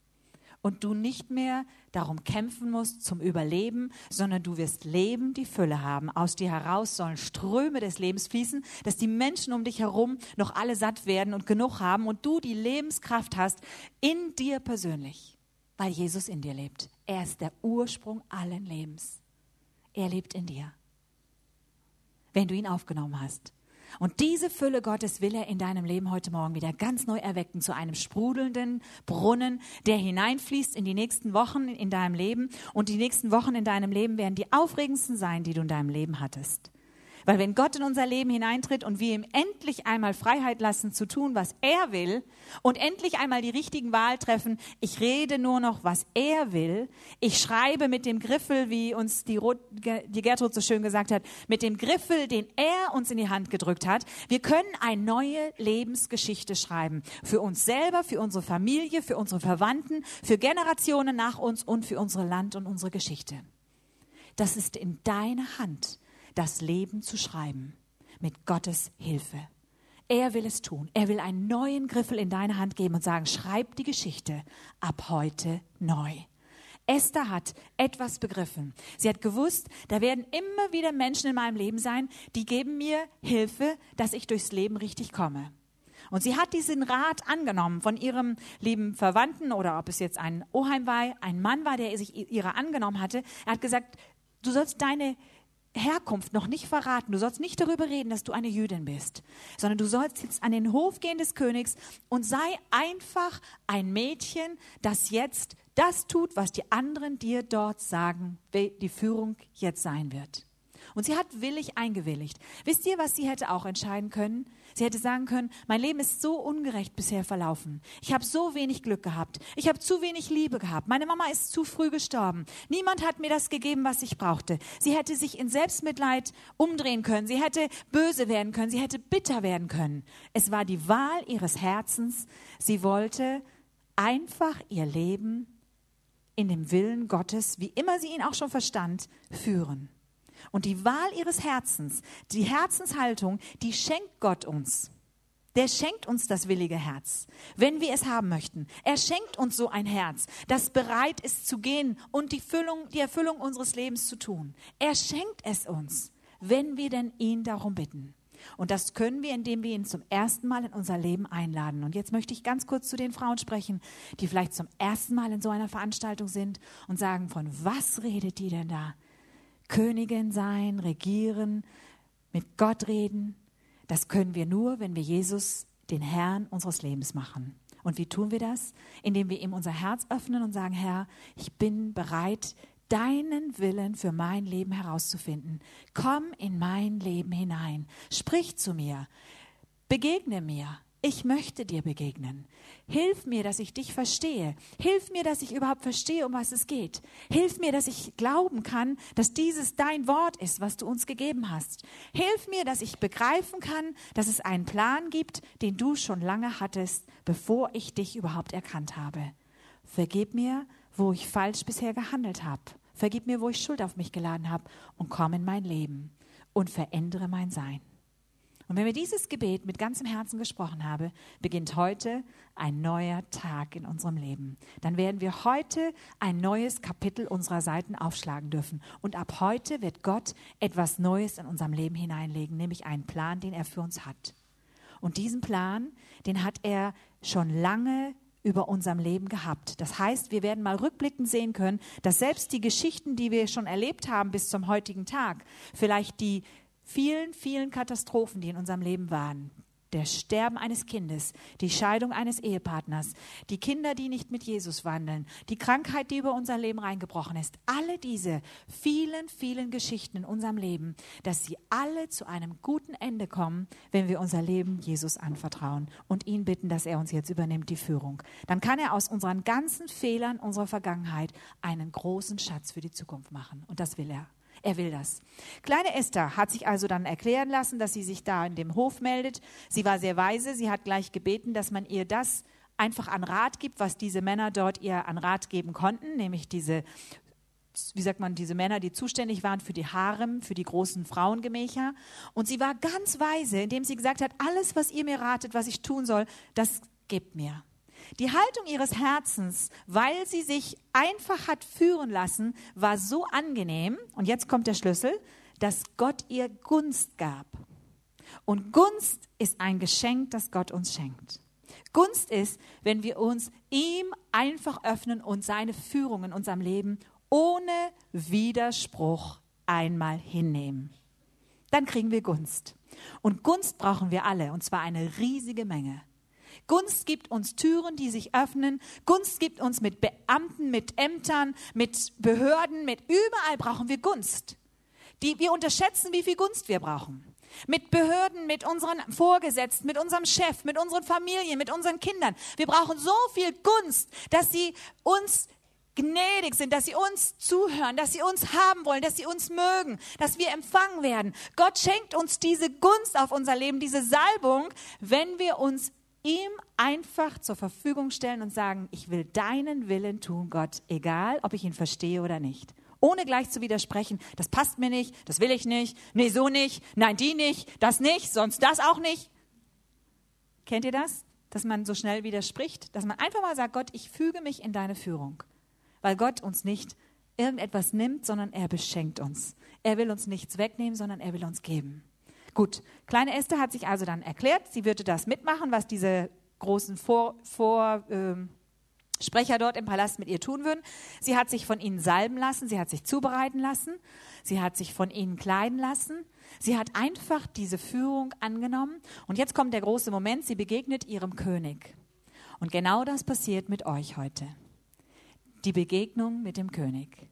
Und du nicht mehr darum kämpfen musst zum Überleben, sondern du wirst Leben, die Fülle haben. Aus dir heraus sollen Ströme des Lebens fließen, dass die Menschen um dich herum noch alle satt werden und genug haben und du die Lebenskraft hast in dir persönlich, weil Jesus in dir lebt. Er ist der Ursprung allen Lebens. Er lebt in dir, wenn du ihn aufgenommen hast. Und diese Fülle Gottes will er in deinem Leben heute Morgen wieder ganz neu erwecken zu einem sprudelnden Brunnen, der hineinfließt in die nächsten Wochen in deinem Leben. Und die nächsten Wochen in deinem Leben werden die aufregendsten sein, die du in deinem Leben hattest. Weil wenn Gott in unser Leben hineintritt und wir ihm endlich einmal Freiheit lassen zu tun, was er will und endlich einmal die richtigen Wahl treffen, ich rede nur noch, was er will, ich schreibe mit dem Griffel, wie uns die, Rot, die Gertrud so schön gesagt hat, mit dem Griffel, den er uns in die Hand gedrückt hat, wir können eine neue Lebensgeschichte schreiben. Für uns selber, für unsere Familie, für unsere Verwandten, für Generationen nach uns und für unser Land und unsere Geschichte. Das ist in deiner Hand, das Leben zu schreiben, mit Gottes Hilfe. Er will es tun. Er will einen neuen Griffel in deine Hand geben und sagen, schreib die Geschichte ab heute neu. Esther hat etwas begriffen. Sie hat gewusst, da werden immer wieder Menschen in meinem Leben sein, die geben mir Hilfe, dass ich durchs Leben richtig komme. Und sie hat diesen Rat angenommen von ihrem lieben Verwandten oder ob es jetzt ein Oheim war, ein Mann war, der sich ihrer angenommen hatte. Er hat gesagt, du sollst deine Herkunft noch nicht verraten. Du sollst nicht darüber reden, dass du eine Jüdin bist, sondern du sollst jetzt an den Hof gehen des Königs und sei einfach ein Mädchen, das jetzt das tut, was die anderen dir dort sagen, wie die Führung jetzt sein wird. Und sie hat willig eingewilligt. Wisst ihr, was sie hätte auch entscheiden können? Sie hätte sagen können, mein Leben ist so ungerecht bisher verlaufen. Ich habe so wenig Glück gehabt. Ich habe zu wenig Liebe gehabt. Meine Mama ist zu früh gestorben. Niemand hat mir das gegeben, was ich brauchte. Sie hätte sich in Selbstmitleid umdrehen können. Sie hätte böse werden können. Sie hätte bitter werden können. Es war die Wahl ihres Herzens. Sie wollte einfach ihr Leben in dem Willen Gottes, wie immer sie ihn auch schon verstand, führen. Und die Wahl ihres Herzens, die Herzenshaltung, die schenkt Gott uns. Der schenkt uns das willige Herz, wenn wir es haben möchten. Er schenkt uns so ein Herz, das bereit ist zu gehen und die Füllung, die Erfüllung unseres Lebens zu tun. Er schenkt es uns, wenn wir denn ihn darum bitten. Und das können wir, indem wir ihn zum ersten Mal in unser Leben einladen. Und jetzt möchte ich ganz kurz zu den Frauen sprechen, die vielleicht zum ersten Mal in so einer Veranstaltung sind und sagen, von was redet die denn da? Königin sein, regieren, mit Gott reden, das können wir nur, wenn wir Jesus den Herrn unseres Lebens machen. Und wie tun wir das? Indem wir ihm unser Herz öffnen und sagen, Herr, ich bin bereit, deinen Willen für mein Leben herauszufinden. Komm in mein Leben hinein, sprich zu mir, begegne mir. Ich möchte dir begegnen. Hilf mir, dass ich dich verstehe. Hilf mir, dass ich überhaupt verstehe, um was es geht. Hilf mir, dass ich glauben kann, dass dieses dein Wort ist, was du uns gegeben hast. Hilf mir, dass ich begreifen kann, dass es einen Plan gibt, den du schon lange hattest, bevor ich dich überhaupt erkannt habe. Vergib mir, wo ich falsch bisher gehandelt habe. Vergib mir, wo ich Schuld auf mich geladen habe und komm in mein Leben und verändere mein Sein. Und wenn wir dieses Gebet mit ganzem Herzen gesprochen haben, beginnt heute ein neuer Tag in unserem Leben. Dann werden wir heute ein neues Kapitel unserer Seiten aufschlagen dürfen. Und ab heute wird Gott etwas Neues in unserem Leben hineinlegen, nämlich einen Plan, den er für uns hat. Und diesen Plan, den hat er schon lange über unserem Leben gehabt. Das heißt, wir werden mal rückblickend sehen können, dass selbst die Geschichten, die wir schon erlebt haben bis zum heutigen Tag, vielleicht die vielen, vielen Katastrophen, die in unserem Leben waren, der Sterben eines Kindes, die Scheidung eines Ehepartners, die Kinder, die nicht mit Jesus wandeln, die Krankheit, die über unser Leben reingebrochen ist, alle diese vielen, vielen Geschichten in unserem Leben, dass sie alle zu einem guten Ende kommen, wenn wir unser Leben Jesus anvertrauen und ihn bitten, dass er uns jetzt übernimmt, die Führung. Dann kann er aus unseren ganzen Fehlern unserer Vergangenheit einen großen Schatz für die Zukunft machen. Und das will er. Er will das. Kleine Esther hat sich also dann erklären lassen, dass sie sich da in dem Hof meldet. Sie war sehr weise. Sie hat gleich gebeten, dass man ihr das einfach an Rat gibt, was diese Männer dort ihr an Rat geben konnten, nämlich diese, wie sagt man, diese Männer, die zuständig waren für die Harem, für die großen Frauengemächer. Und sie war ganz weise, indem sie gesagt hat, alles, was ihr mir ratet, was ich tun soll, das gebt mir. Die Haltung ihres Herzens, weil sie sich einfach hat führen lassen, war so angenehm, und jetzt kommt der Schlüssel, dass Gott ihr Gunst gab. Und Gunst ist ein Geschenk, das Gott uns schenkt. Gunst ist, wenn wir uns ihm einfach öffnen und seine Führung in unserem Leben ohne Widerspruch einmal hinnehmen. Dann kriegen wir Gunst. Und Gunst brauchen wir alle, und zwar eine riesige Menge. Gunst gibt uns Türen, die sich öffnen. Gunst gibt uns mit Beamten, mit Ämtern, mit Behörden, mit überall brauchen wir Gunst. Die, wir unterschätzen, wie viel Gunst wir brauchen. Mit Behörden, mit unseren Vorgesetzten, mit unserem Chef, mit unseren Familien, mit unseren Kindern. Wir brauchen so viel Gunst, dass sie uns gnädig sind, dass sie uns zuhören, dass sie uns haben wollen, dass sie uns mögen, dass wir empfangen werden. Gott schenkt uns diese Gunst auf unser Leben, diese Salbung, wenn wir uns ihm einfach zur Verfügung stellen und sagen, ich will deinen Willen tun, Gott, egal, ob ich ihn verstehe oder nicht. Ohne gleich zu widersprechen, das passt mir nicht, das will ich nicht, nee, so nicht, nein, die nicht, das nicht, sonst das auch nicht. Kennt ihr das? Dass man so schnell widerspricht, dass man einfach mal sagt, Gott, ich füge mich in deine Führung. Weil Gott uns nicht irgendetwas nimmt, sondern er beschenkt uns. Er will uns nichts wegnehmen, sondern er will uns geben. Gut, kleine Esther hat sich also dann erklärt, sie würde das mitmachen, was diese großen Vor, Vor, ähm, Sprecher dort im Palast mit ihr tun würden. Sie hat sich von ihnen salben lassen, sie hat sich zubereiten lassen, sie hat sich von ihnen kleiden lassen. Sie hat einfach diese Führung angenommen. Und jetzt kommt der große Moment, sie begegnet ihrem König. Und genau das passiert mit euch heute. Die Begegnung mit dem König.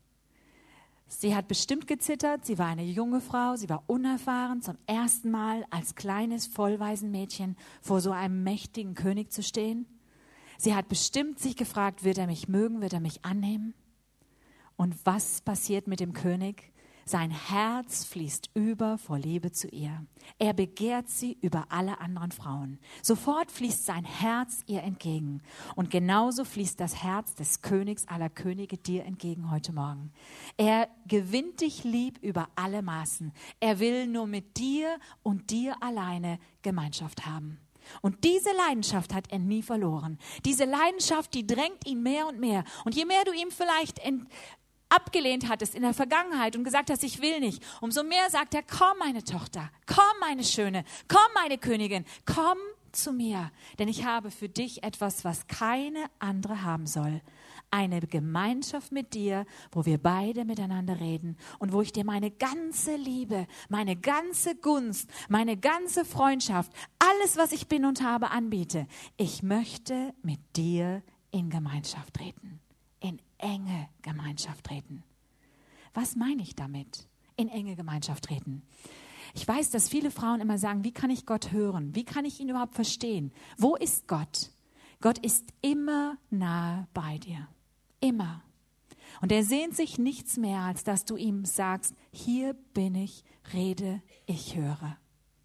Sie hat bestimmt gezittert, sie war eine junge Frau, sie war unerfahren, zum ersten Mal als kleines Vollwaisenmädchen vor so einem mächtigen König zu stehen. Sie hat bestimmt sich gefragt, wird er mich mögen, wird er mich annehmen? Und was passiert mit dem König? Sein Herz fließt über vor Liebe zu ihr. Er begehrt sie über alle anderen Frauen. Sofort fließt sein Herz ihr entgegen. Und genauso fließt das Herz des Königs aller Könige dir entgegen heute Morgen. Er gewinnt dich lieb über alle Maßen. Er will nur mit dir und dir alleine Gemeinschaft haben. Und diese Leidenschaft hat er nie verloren. Diese Leidenschaft, die drängt ihn mehr und mehr. Und je mehr du ihm vielleicht ent- abgelehnt hattest in der Vergangenheit und gesagt hast, ich will nicht, umso mehr sagt er, komm meine Tochter, komm meine Schöne, komm meine Königin, komm zu mir, denn ich habe für dich etwas, was keine andere haben soll. Eine Gemeinschaft mit dir, wo wir beide miteinander reden und wo ich dir meine ganze Liebe, meine ganze Gunst, meine ganze Freundschaft, alles, was ich bin und habe, anbiete. Ich möchte mit dir in Gemeinschaft treten. In enge Gemeinschaft treten. Was meine ich damit? In enge Gemeinschaft treten. Ich weiß, dass viele Frauen immer sagen, wie kann ich Gott hören? Wie kann ich ihn überhaupt verstehen? Wo ist Gott? Gott ist immer nahe bei dir. Immer. Und er sehnt sich nichts mehr, als dass du ihm sagst, hier bin ich, rede, ich höre.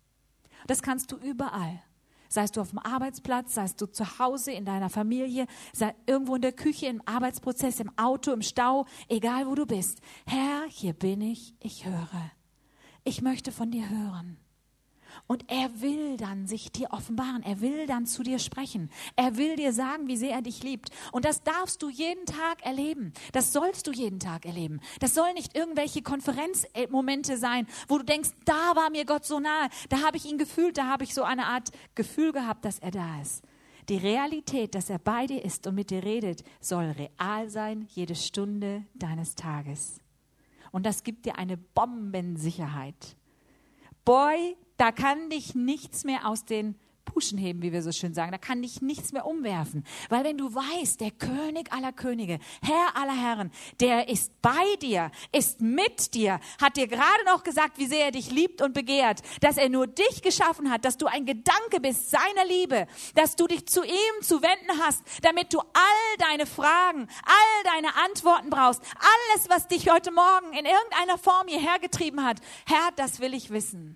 Das kannst du überall. Sei es du auf dem Arbeitsplatz, sei es du zu Hause, in deiner Familie, sei irgendwo in der Küche, im Arbeitsprozess, im Auto, im Stau, egal wo du bist. Herr, hier bin ich, ich höre. Ich möchte von dir hören. Und er will dann sich dir offenbaren. Er will dann zu dir sprechen. Er will dir sagen, wie sehr er dich liebt. Und das darfst du jeden Tag erleben. Das sollst du jeden Tag erleben. Das sollen nicht irgendwelche Konferenzmomente sein, wo du denkst, da war mir Gott so nahe. Da habe ich ihn gefühlt, da habe ich so eine Art Gefühl gehabt, dass er da ist. Die Realität, dass er bei dir ist und mit dir redet, soll real sein, jede Stunde deines Tages. Und das gibt dir eine Bombensicherheit. Boy, da kann dich nichts mehr aus den Puschen heben, wie wir so schön sagen. Da kann dich nichts mehr umwerfen. Weil wenn du weißt, der König aller Könige, Herr aller Herren, der ist bei dir, ist mit dir, hat dir gerade noch gesagt, wie sehr er dich liebt und begehrt, dass er nur dich geschaffen hat, dass du ein Gedanke bist seiner Liebe, dass du dich zu ihm zu wenden hast, damit du all deine Fragen, all deine Antworten brauchst, alles, was dich heute Morgen in irgendeiner Form hierher getrieben hat. Herr, das will ich wissen.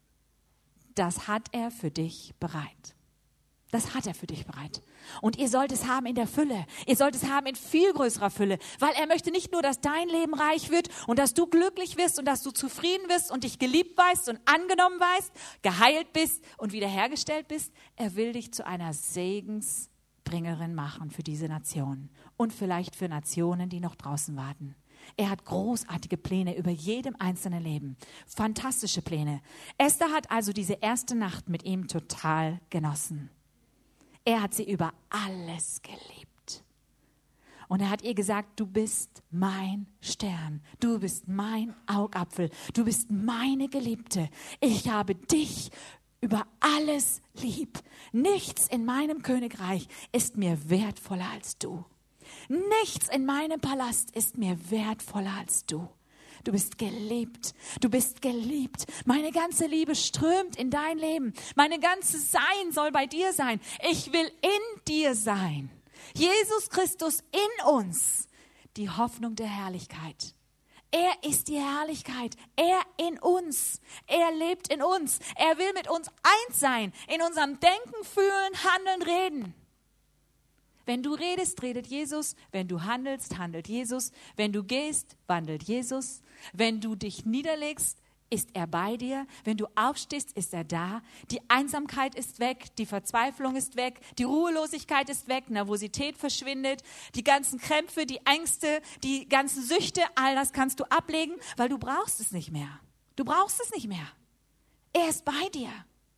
Das hat er für dich bereit. Das hat er für dich bereit. Und ihr sollt es haben in der Fülle. Ihr sollt es haben in viel größerer Fülle. Weil er möchte nicht nur, dass dein Leben reich wird und dass du glücklich wirst und dass du zufrieden wirst und dich geliebt weißt und angenommen weißt, geheilt bist und wiederhergestellt bist. Er will dich zu einer Segensbringerin machen für diese Nation und vielleicht für Nationen, die noch draußen warten. Er hat großartige Pläne über jedem einzelnen Leben. Fantastische Pläne. Esther hat also diese erste Nacht mit ihm total genossen. Er hat sie über alles geliebt. Und er hat ihr gesagt, du bist mein Stern. Du bist mein Augapfel. Du bist meine Geliebte. Ich habe dich über alles lieb. Nichts in meinem Königreich ist mir wertvoller als du. Nichts in meinem Palast ist mir wertvoller als du. Du bist geliebt. Du bist geliebt. Meine ganze Liebe strömt in dein Leben. Meine ganze Sein soll bei dir sein. Ich will in dir sein. Jesus Christus in uns. Die Hoffnung der Herrlichkeit. Er ist die Herrlichkeit. Er in uns. Er lebt in uns. Er will mit uns eins sein. In unserem Denken, Fühlen, Handeln, Reden. Wenn du redest, redet Jesus. Wenn du handelst, handelt Jesus. Wenn du gehst, wandelt Jesus. Wenn du dich niederlegst, ist er bei dir. Wenn du aufstehst, ist er da. Die Einsamkeit ist weg, die Verzweiflung ist weg, die Ruhelosigkeit ist weg, Nervosität verschwindet, die ganzen Krämpfe, die Ängste, die ganzen Süchte, all das kannst du ablegen, weil du brauchst es nicht mehr. Du brauchst es nicht mehr. Er ist bei dir.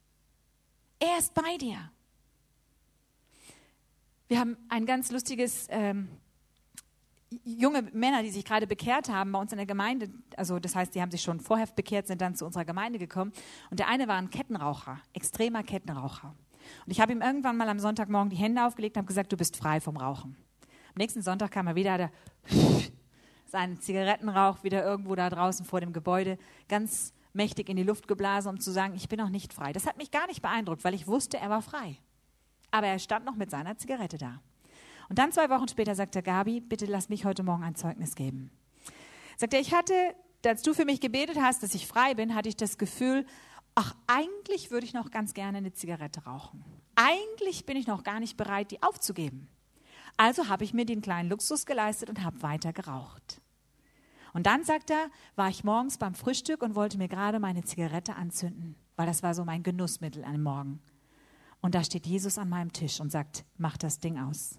Er ist bei dir. Wir haben ein ganz lustiges, ähm, junge Männer, die sich gerade bekehrt haben bei uns in der Gemeinde. Also das heißt, die haben sich schon vorher bekehrt, sind dann zu unserer Gemeinde gekommen. Und der eine war ein Kettenraucher, extremer Kettenraucher. Und ich habe ihm irgendwann mal am Sonntagmorgen die Hände aufgelegt und habe gesagt, du bist frei vom Rauchen. Am nächsten Sonntag kam er wieder, hat er seinen Zigarettenrauch wieder irgendwo da draußen vor dem Gebäude ganz mächtig in die Luft geblasen, um zu sagen, ich bin noch nicht frei. Das hat mich gar nicht beeindruckt, weil ich wusste, er war frei. Aber er stand noch mit seiner Zigarette da. Und dann zwei Wochen später sagt er, Gabi, bitte lass mich heute Morgen ein Zeugnis geben. Sagt er, ich hatte, als du für mich gebetet hast, dass ich frei bin, hatte ich das Gefühl, ach, eigentlich würde ich noch ganz gerne eine Zigarette rauchen. Eigentlich bin ich noch gar nicht bereit, die aufzugeben. Also habe ich mir den kleinen Luxus geleistet und habe weiter geraucht. Und dann, sagt er, war ich morgens beim Frühstück und wollte mir gerade meine Zigarette anzünden, weil das war so mein Genussmittel am Morgen. Und da steht Jesus an meinem Tisch und sagt, mach das Ding aus.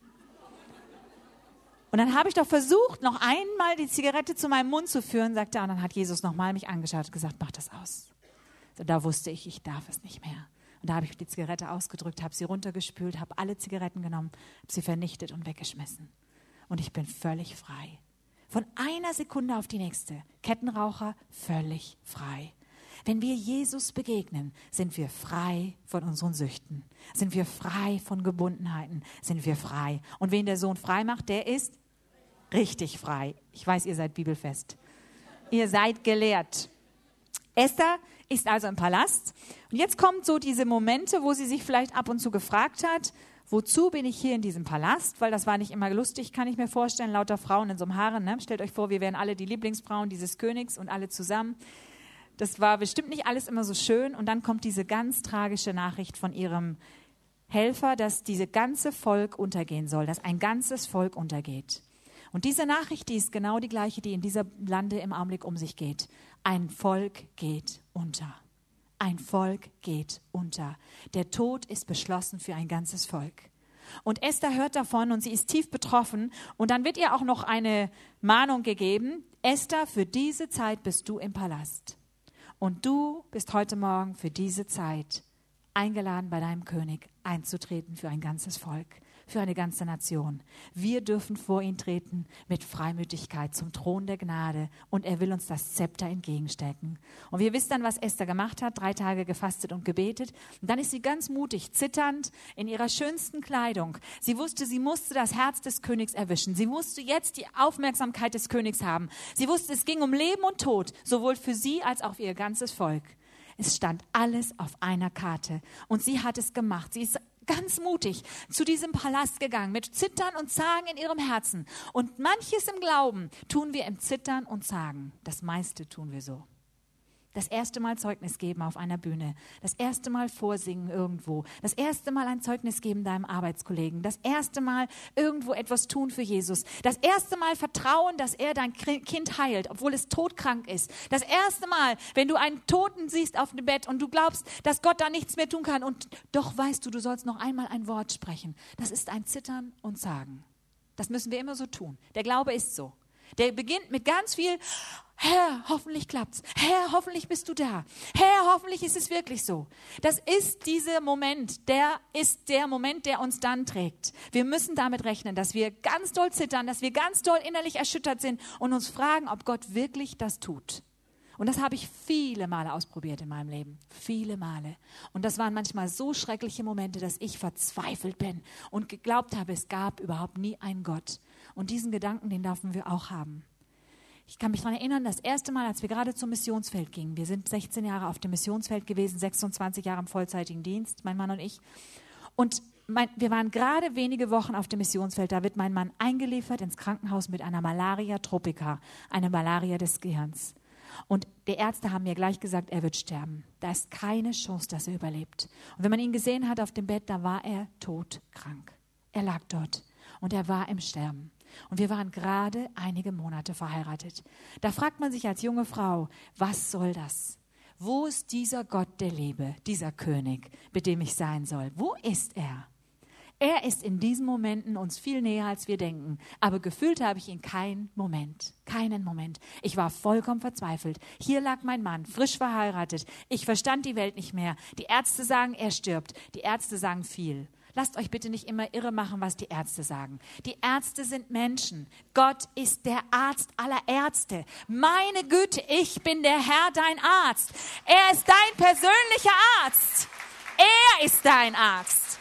Und dann habe ich doch versucht, noch einmal die Zigarette zu meinem Mund zu führen, sagt er. Und dann hat Jesus nochmal mich angeschaut und gesagt, mach das aus. So, da wusste ich, ich darf es nicht mehr. Und da habe ich die Zigarette ausgedrückt, habe sie runtergespült, habe alle Zigaretten genommen, habe sie vernichtet und weggeschmissen. Und ich bin völlig frei. Von einer Sekunde auf die nächste. Kettenraucher, völlig frei. Wenn wir Jesus begegnen, sind wir frei von unseren Süchten. Sind wir frei von Gebundenheiten. Sind wir frei. Und wen der Sohn frei macht, der ist richtig frei. Ich weiß, ihr seid bibelfest. Ihr seid gelehrt. Esther ist also im Palast. Und jetzt kommen so diese Momente, wo sie sich vielleicht ab und zu gefragt hat, wozu bin ich hier in diesem Palast? Weil das war nicht immer lustig, kann ich mir vorstellen. Lauter Frauen in so einem Harem. Ne? Stellt euch vor, wir wären alle die Lieblingsfrauen dieses Königs und alle zusammen. Das war bestimmt nicht alles immer so schön. Und dann kommt diese ganz tragische Nachricht von ihrem Helfer, dass dieses ganze Volk untergehen soll, dass ein ganzes Volk untergeht. Und diese Nachricht, die ist genau die gleiche, die in diesem Lande im Augenblick um sich geht. Ein Volk geht unter. ein Volk geht unter. Der Tod ist beschlossen für ein ganzes Volk. Und Esther hört davon und sie ist tief betroffen. Und dann wird ihr auch noch eine Mahnung gegeben. Esther, für diese Zeit bist du im Palast. Und du bist heute Morgen für diese Zeit eingeladen, bei deinem König einzutreten für ein ganzes Volk, für eine ganze Nation. Wir dürfen vor ihn treten mit Freimütigkeit zum Thron der Gnade und er will uns das Zepter entgegenstecken. Und wir wissen dann, was Esther gemacht hat, drei Tage gefastet und gebetet. Und dann ist sie ganz mutig, zitternd, in ihrer schönsten Kleidung. Sie wusste, sie musste das Herz des Königs erwischen. Sie musste jetzt die Aufmerksamkeit des Königs haben. Sie wusste, es ging um Leben und Tod, sowohl für sie als auch für ihr ganzes Volk. Es stand alles auf einer Karte und sie hat es gemacht. Sie ist ganz mutig zu diesem Palast gegangen, mit Zittern und Zagen in ihrem Herzen. Und manches im Glauben tun wir im Zittern und Zagen. Das meiste tun wir so. Das erste Mal Zeugnis geben auf einer Bühne, das erste Mal vorsingen irgendwo, das erste Mal ein Zeugnis geben deinem Arbeitskollegen, das erste Mal irgendwo etwas tun für Jesus, das erste Mal vertrauen, dass er dein Kind heilt, obwohl es todkrank ist. Das erste Mal, wenn du einen Toten siehst auf dem Bett und du glaubst, dass Gott da nichts mehr tun kann und doch weißt du, du sollst noch einmal ein Wort sprechen. Das ist ein Zittern und Zagen. Das müssen wir immer so tun. Der Glaube ist so. Der beginnt mit ganz viel, Herr, hoffentlich klappt's. Herr, hoffentlich bist du da. Herr, hoffentlich ist es wirklich so. Das ist dieser Moment, der ist der Moment, der uns dann trägt. Wir müssen damit rechnen, dass wir ganz doll zittern, dass wir ganz doll innerlich erschüttert sind und uns fragen, ob Gott wirklich das tut. Und das habe ich viele Male ausprobiert in meinem Leben. Viele Male. Und das waren manchmal so schreckliche Momente, dass ich verzweifelt bin und geglaubt habe, es gab überhaupt nie einen Gott. Und diesen Gedanken, den dürfen wir auch haben. Ich kann mich daran erinnern, das erste Mal, als wir gerade zum Missionsfeld gingen. Wir sind sechzehn Jahre auf dem Missionsfeld gewesen, sechsundzwanzig Jahre im vollzeitigen Dienst, mein Mann und ich. Und mein, wir waren gerade wenige Wochen auf dem Missionsfeld. Da wird mein Mann eingeliefert ins Krankenhaus mit einer Malaria tropica, einer Malaria des Gehirns. Und die Ärzte haben mir gleich gesagt, er wird sterben. Da ist keine Chance, dass er überlebt. Und wenn man ihn gesehen hat auf dem Bett, da war er todkrank. Er lag dort und er war im Sterben. Und wir waren gerade einige Monate verheiratet. Da fragt man sich als junge Frau, was soll das? Wo ist dieser Gott der Liebe, dieser König, mit dem ich sein soll? Wo ist er? Er ist in diesen Momenten uns viel näher, als wir denken. Aber gefühlt habe ich ihn keinen Moment. Keinen Moment. Ich war vollkommen verzweifelt. Hier lag mein Mann, frisch verheiratet. Ich verstand die Welt nicht mehr. Die Ärzte sagen, er stirbt. Die Ärzte sagen viel. Lasst euch bitte nicht immer irre machen, was die Ärzte sagen. Die Ärzte sind Menschen. Gott ist der Arzt aller Ärzte. Meine Güte, ich bin der Herr, dein Arzt. Er ist dein persönlicher Arzt. Er ist dein Arzt.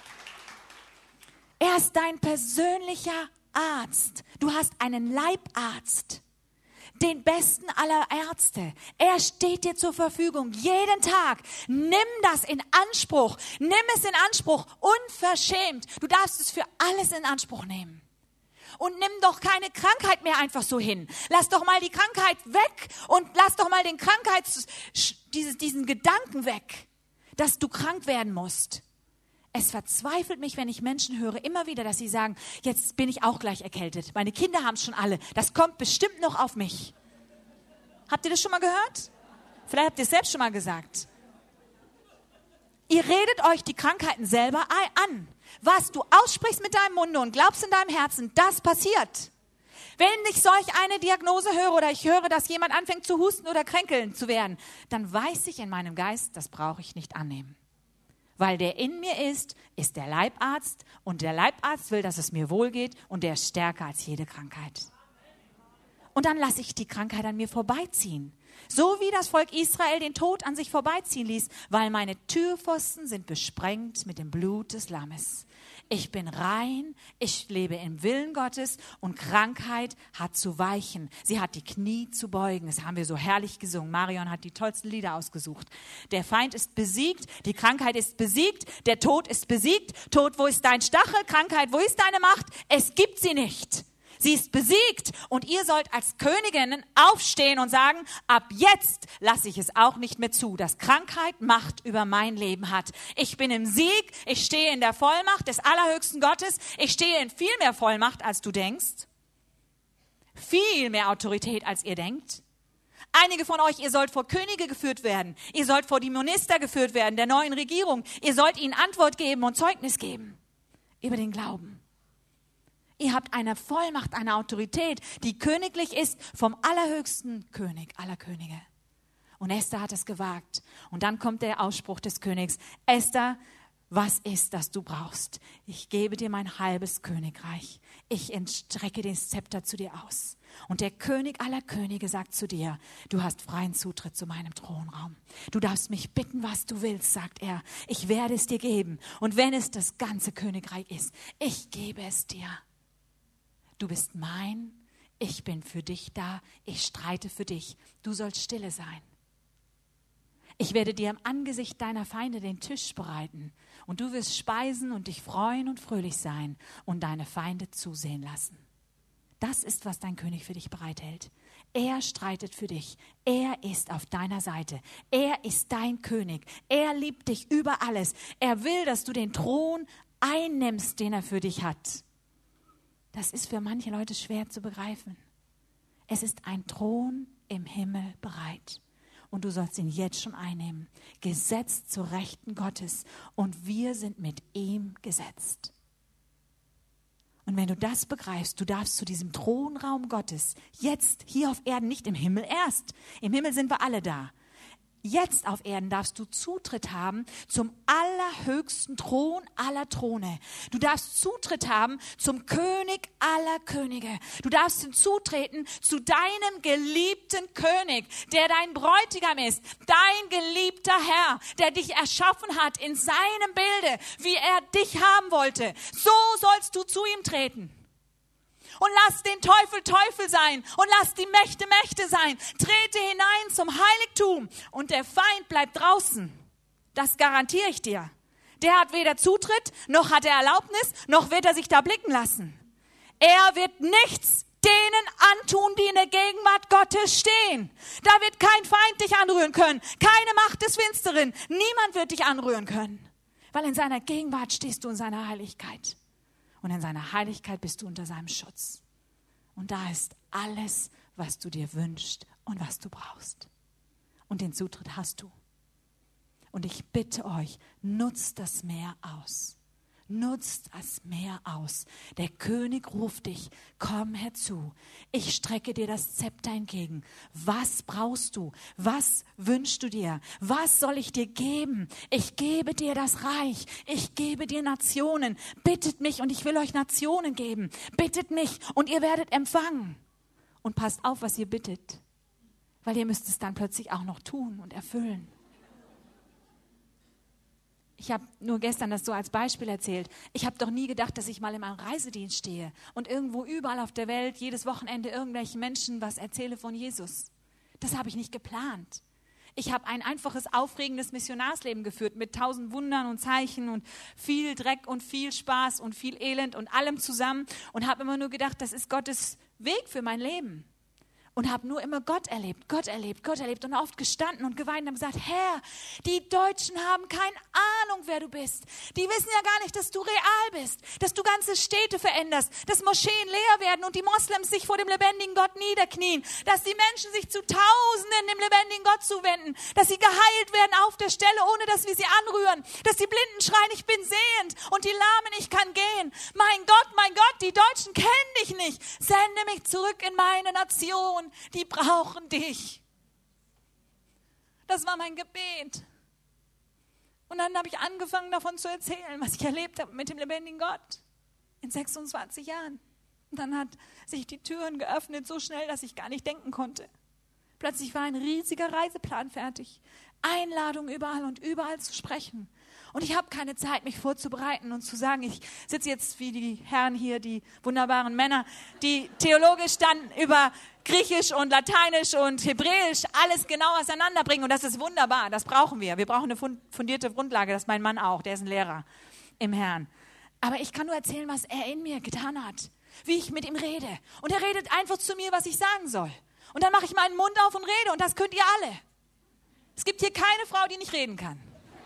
Er ist dein persönlicher Arzt. Du hast einen Leibarzt. Den besten aller Ärzte. Er steht dir zur Verfügung, jeden Tag. Nimm das in Anspruch. Nimm es in Anspruch, unverschämt. Du darfst es für alles in Anspruch nehmen. Und nimm doch keine Krankheit mehr einfach so hin. Lass doch mal die Krankheit weg und lass doch mal den Krankheits, dieses, diesen Gedanken weg, dass du krank werden musst. Es verzweifelt mich, wenn ich Menschen höre, immer wieder, dass sie sagen, jetzt bin ich auch gleich erkältet. Meine Kinder haben es schon alle. Das kommt bestimmt noch auf mich. Habt ihr das schon mal gehört? Vielleicht habt ihr es selbst schon mal gesagt. Ihr redet euch die Krankheiten selber an. Was du aussprichst mit deinem Munde und glaubst in deinem Herzen, das passiert. Wenn ich solch eine Diagnose höre oder ich höre, dass jemand anfängt zu husten oder kränkeln zu werden, dann weiß ich in meinem Geist, das brauche ich nicht annehmen. Weil der in mir ist, ist der Leibarzt und der Leibarzt will, dass es mir wohl geht und der ist stärker als jede Krankheit. Und dann lasse ich die Krankheit an mir vorbeiziehen. So wie das Volk Israel den Tod an sich vorbeiziehen ließ, weil meine Türpfosten sind besprengt mit dem Blut des Lammes. Ich bin rein, ich lebe im Willen Gottes und Krankheit hat zu weichen. Sie hat die Knie zu beugen. Das haben wir so herrlich gesungen. Marion hat die tollsten Lieder ausgesucht. Der Feind ist besiegt, die Krankheit ist besiegt, der Tod ist besiegt. Tod, wo ist dein Stachel? Krankheit, wo ist deine Macht? Es gibt sie nicht. Sie ist besiegt und ihr sollt als Königinnen aufstehen und sagen, ab jetzt lasse ich es auch nicht mehr zu, dass Krankheit Macht über mein Leben hat. Ich bin im Sieg, ich stehe in der Vollmacht des allerhöchsten Gottes, ich stehe in viel mehr Vollmacht, als du denkst, viel mehr Autorität, als ihr denkt. Einige von euch, ihr sollt vor Könige geführt werden. Ihr sollt vor die Minister geführt werden, der neuen Regierung. Ihr sollt ihnen Antwort geben und Zeugnis geben über den Glauben. Ihr habt eine Vollmacht, eine Autorität, die königlich ist vom allerhöchsten König aller Könige. Und Esther hat es gewagt. Und dann kommt der Ausspruch des Königs. Esther, was ist, das du brauchst? Ich gebe dir mein halbes Königreich. Ich entstrecke den Zepter zu dir aus. Und der König aller Könige sagt zu dir, du hast freien Zutritt zu meinem Thronraum. Du darfst mich bitten, was du willst, sagt er. Ich werde es dir geben. Und wenn es das ganze Königreich ist, ich gebe es dir. Du bist mein, ich bin für dich da, ich streite für dich. Du sollst stille sein. Ich werde dir im Angesicht deiner Feinde den Tisch bereiten und du wirst speisen und dich freuen und fröhlich sein und deine Feinde zusehen lassen. Das ist, was dein König für dich bereithält. Er streitet für dich. Er ist auf deiner Seite. Er ist dein König. Er liebt dich über alles. Er will, dass du den Thron einnimmst, den er für dich hat. Das ist für manche Leute schwer zu begreifen. Es ist ein Thron im Himmel bereit. Und du sollst ihn jetzt schon einnehmen. Gesetzt zur Rechten Gottes. Und wir sind mit ihm gesetzt. Und wenn du das begreifst, du darfst zu diesem Thronraum Gottes, jetzt hier auf Erden, nicht im Himmel erst. Im Himmel sind wir alle da. Jetzt auf Erden darfst du Zutritt haben zum allerhöchsten Thron aller Throne. Du darfst Zutritt haben zum König aller Könige. Du darfst hinzutreten zu deinem geliebten König, der dein Bräutigam ist, dein geliebter Herr, der dich erschaffen hat in seinem Bilde, wie er dich haben wollte. So sollst du zu ihm treten. Und lass den Teufel Teufel sein und lass die Mächte Mächte sein. Trete hinein zum Heiligtum und der Feind bleibt draußen. Das garantiere ich dir. Der hat weder Zutritt, noch hat er Erlaubnis, noch wird er sich da blicken lassen. Er wird nichts denen antun, die in der Gegenwart Gottes stehen. Da wird kein Feind dich anrühren können, keine Macht des Finsteren. Niemand wird dich anrühren können, weil in seiner Gegenwart stehst du in seiner Heiligkeit. Und in seiner Heiligkeit bist du unter seinem Schutz. Und da ist alles, was du dir wünschst und was du brauchst. Und den Zutritt hast du. Und ich bitte euch, nutzt das Meer aus. Nutzt das Meer aus. Der König ruft dich, komm herzu. Ich strecke dir das Zepter entgegen. Was brauchst du? Was wünschst du dir? Was soll ich dir geben? Ich gebe dir das Reich. Ich gebe dir Nationen. Bittet mich und ich will euch Nationen geben. Bittet mich und ihr werdet empfangen. Und passt auf, was ihr bittet. Weil ihr müsst es dann plötzlich auch noch tun und erfüllen. Ich habe nur gestern das so als Beispiel erzählt. Ich habe doch nie gedacht, dass ich mal in einem Reisedienst stehe und irgendwo überall auf der Welt jedes Wochenende irgendwelchen Menschen was erzähle von Jesus. Das habe ich nicht geplant. Ich habe ein einfaches, aufregendes Missionarsleben geführt mit tausend Wundern und Zeichen und viel Dreck und viel Spaß und viel Elend und allem zusammen und habe immer nur gedacht, das ist Gottes Weg für mein Leben. Und habe nur immer Gott erlebt, Gott erlebt, Gott erlebt und oft gestanden und geweint und haben gesagt, Herr, die Deutschen haben keine Ahnung, wer du bist. Die wissen ja gar nicht, dass du real bist, dass du ganze Städte veränderst, dass Moscheen leer werden und die Moslems sich vor dem lebendigen Gott niederknien, dass die Menschen sich zu Tausenden dem lebendigen Gott zuwenden, dass sie geheilt werden auf der Stelle, ohne dass wir sie anrühren, dass die Blinden schreien, ich bin sehend und die Lahmen, ich kann gehen. Mein Gott, mein Gott, die Deutschen kennen dich nicht. Sende mich zurück in meine Nation. Die brauchen dich. Das war mein Gebet. Und dann habe ich angefangen, davon zu erzählen, was ich erlebt habe mit dem lebendigen Gott in sechsundzwanzig Jahren. Und dann hat sich die Türen geöffnet, so schnell, dass ich gar nicht denken konnte. Plötzlich war ein riesiger Reiseplan fertig. Einladungen überall und überall zu sprechen. Und ich habe keine Zeit, mich vorzubereiten und zu sagen, ich sitze jetzt wie die Herren hier, die wunderbaren Männer, die theologisch dann über Griechisch und Lateinisch und Hebräisch alles genau auseinanderbringen. Und das ist wunderbar, das brauchen wir. Wir brauchen eine fundierte Grundlage, das ist mein Mann auch, der ist ein Lehrer im Herrn. Aber ich kann nur erzählen, was er in mir getan hat, wie ich mit ihm rede. Und er redet einfach zu mir, was ich sagen soll. Und dann mache ich meinen Mund auf und rede und das könnt ihr alle. Es gibt hier keine Frau, die nicht reden kann.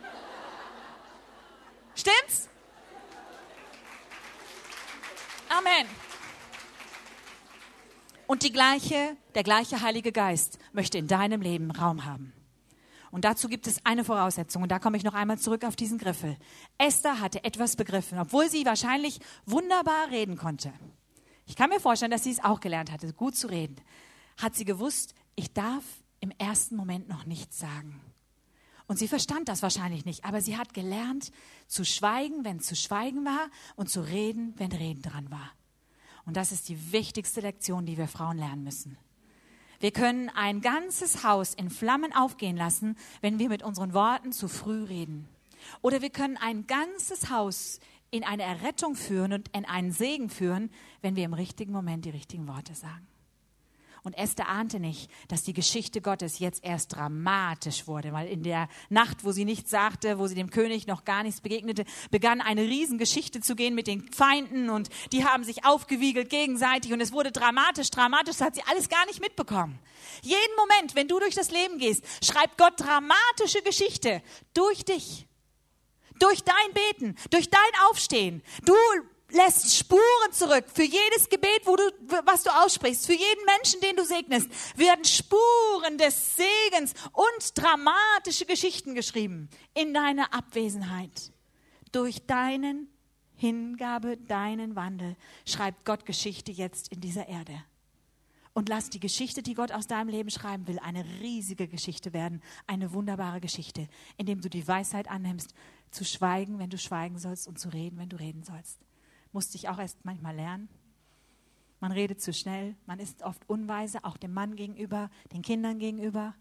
Stimmt's? Amen. Und die gleiche, der gleiche Heilige Geist möchte in deinem Leben Raum haben. Und dazu gibt es eine Voraussetzung. Und da komme ich noch einmal zurück auf diesen Griffel. Esther hatte etwas begriffen, obwohl sie wahrscheinlich wunderbar reden konnte. Ich kann mir vorstellen, dass sie es auch gelernt hatte, gut zu reden. Hat sie gewusst, ich darf im ersten Moment noch nichts sagen. Und sie verstand das wahrscheinlich nicht, aber sie hat gelernt, zu schweigen, wenn zu schweigen war, und zu reden, wenn reden dran war. Und das ist die wichtigste Lektion, die wir Frauen lernen müssen. Wir können ein ganzes Haus in Flammen aufgehen lassen, wenn wir mit unseren Worten zu früh reden. Oder wir können ein ganzes Haus in eine Errettung führen und in einen Segen führen, wenn wir im richtigen Moment die richtigen Worte sagen. Und Esther ahnte nicht, dass die Geschichte Gottes jetzt erst dramatisch wurde, weil in der Nacht, wo sie nichts sagte, wo sie dem König noch gar nichts begegnete, begann eine Riesengeschichte zu gehen mit den Feinden und die haben sich aufgewiegelt gegenseitig und es wurde dramatisch, dramatisch, das hat sie alles gar nicht mitbekommen. Jeden Moment, wenn du durch das Leben gehst, schreibt Gott dramatische Geschichte durch dich, durch dein Beten, durch dein Aufstehen. Du lässt Spuren zurück. Für jedes Gebet, wo du, was du aussprichst, für jeden Menschen, den du segnest, werden Spuren des Segens und dramatische Geschichten geschrieben in deiner Abwesenheit. Durch deinen Hingabe, deinen Wandel schreibt Gott Geschichte jetzt in dieser Erde. Und lass die Geschichte, die Gott aus deinem Leben schreiben will, eine riesige Geschichte werden, eine wunderbare Geschichte, indem du die Weisheit annimmst, zu schweigen, wenn du schweigen sollst, und zu reden, wenn du reden sollst. Musste ich auch erst manchmal lernen. Man redet zu schnell, man ist oft unweise, auch dem Mann gegenüber, den Kindern gegenüber.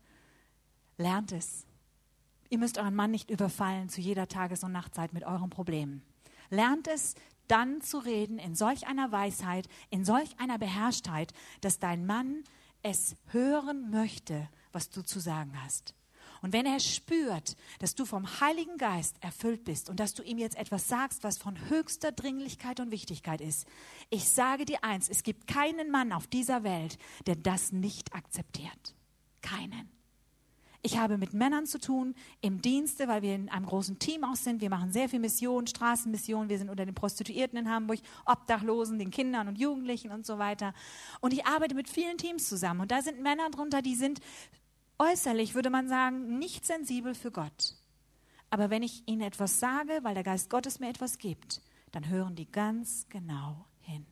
Lernt es. Ihr müsst euren Mann nicht überfallen zu jeder Tages- und Nachtzeit mit euren Problemen. Lernt es, dann zu reden in solch einer Weisheit, in solch einer Beherrschtheit, dass dein Mann es hören möchte, was du zu sagen hast. Und wenn er spürt, dass du vom Heiligen Geist erfüllt bist und dass du ihm jetzt etwas sagst, was von höchster Dringlichkeit und Wichtigkeit ist, ich sage dir eins, es gibt keinen Mann auf dieser Welt, der das nicht akzeptiert. Keinen. Ich habe mit Männern zu tun im Dienste, weil wir in einem großen Team auch sind. Wir machen sehr viel Mission, Straßenmission. Wir sind unter den Prostituierten in Hamburg, Obdachlosen, den Kindern und Jugendlichen und so weiter. Und ich arbeite mit vielen Teams zusammen. Und da sind Männer drunter, die sind äußerlich, würde man sagen, nicht sensibel für Gott. Aber wenn ich ihnen etwas sage, weil der Geist Gottes mir etwas gibt, dann hören die ganz genau hin.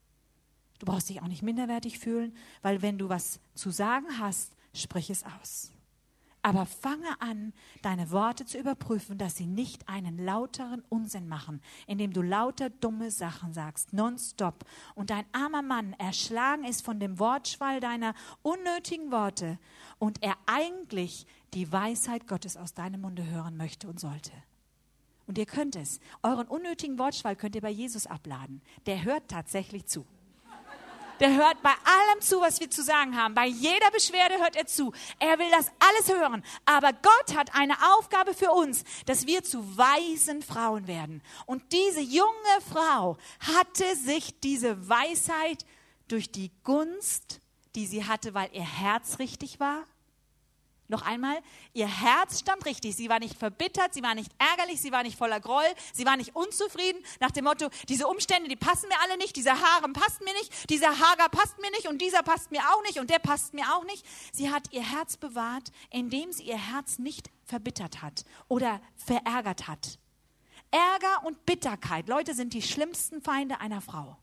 Du brauchst dich auch nicht minderwertig fühlen, weil wenn du was zu sagen hast, sprich es aus. Aber fange an, deine Worte zu überprüfen, dass sie nicht einen lauteren Unsinn machen, indem du lauter dumme Sachen sagst, nonstop. Und dein armer Mann erschlagen ist von dem Wortschwall deiner unnötigen Worte und er eigentlich die Weisheit Gottes aus deinem Munde hören möchte und sollte. Und ihr könnt es, euren unnötigen Wortschwall könnt ihr bei Jesus abladen. Der hört tatsächlich zu. Der hört bei allem zu, was wir zu sagen haben. Bei jeder Beschwerde hört er zu. Er will das alles hören. Aber Gott hat eine Aufgabe für uns, dass wir zu weisen Frauen werden. Und diese junge Frau hatte sich diese Weisheit durch die Gunst, die sie hatte, weil ihr Herz richtig war. Noch einmal, ihr Herz stand richtig. Sie war nicht verbittert, sie war nicht ärgerlich, sie war nicht voller Groll, sie war nicht unzufrieden nach dem Motto, diese Umstände, die passen mir alle nicht, dieser Harem passt mir nicht, dieser Hagar passt mir nicht und dieser passt mir auch nicht und der passt mir auch nicht. Sie hat ihr Herz bewahrt, indem sie ihr Herz nicht verbittert hat oder verärgert hat. Ärger und Bitterkeit, Leute, sind die schlimmsten Feinde einer Frau.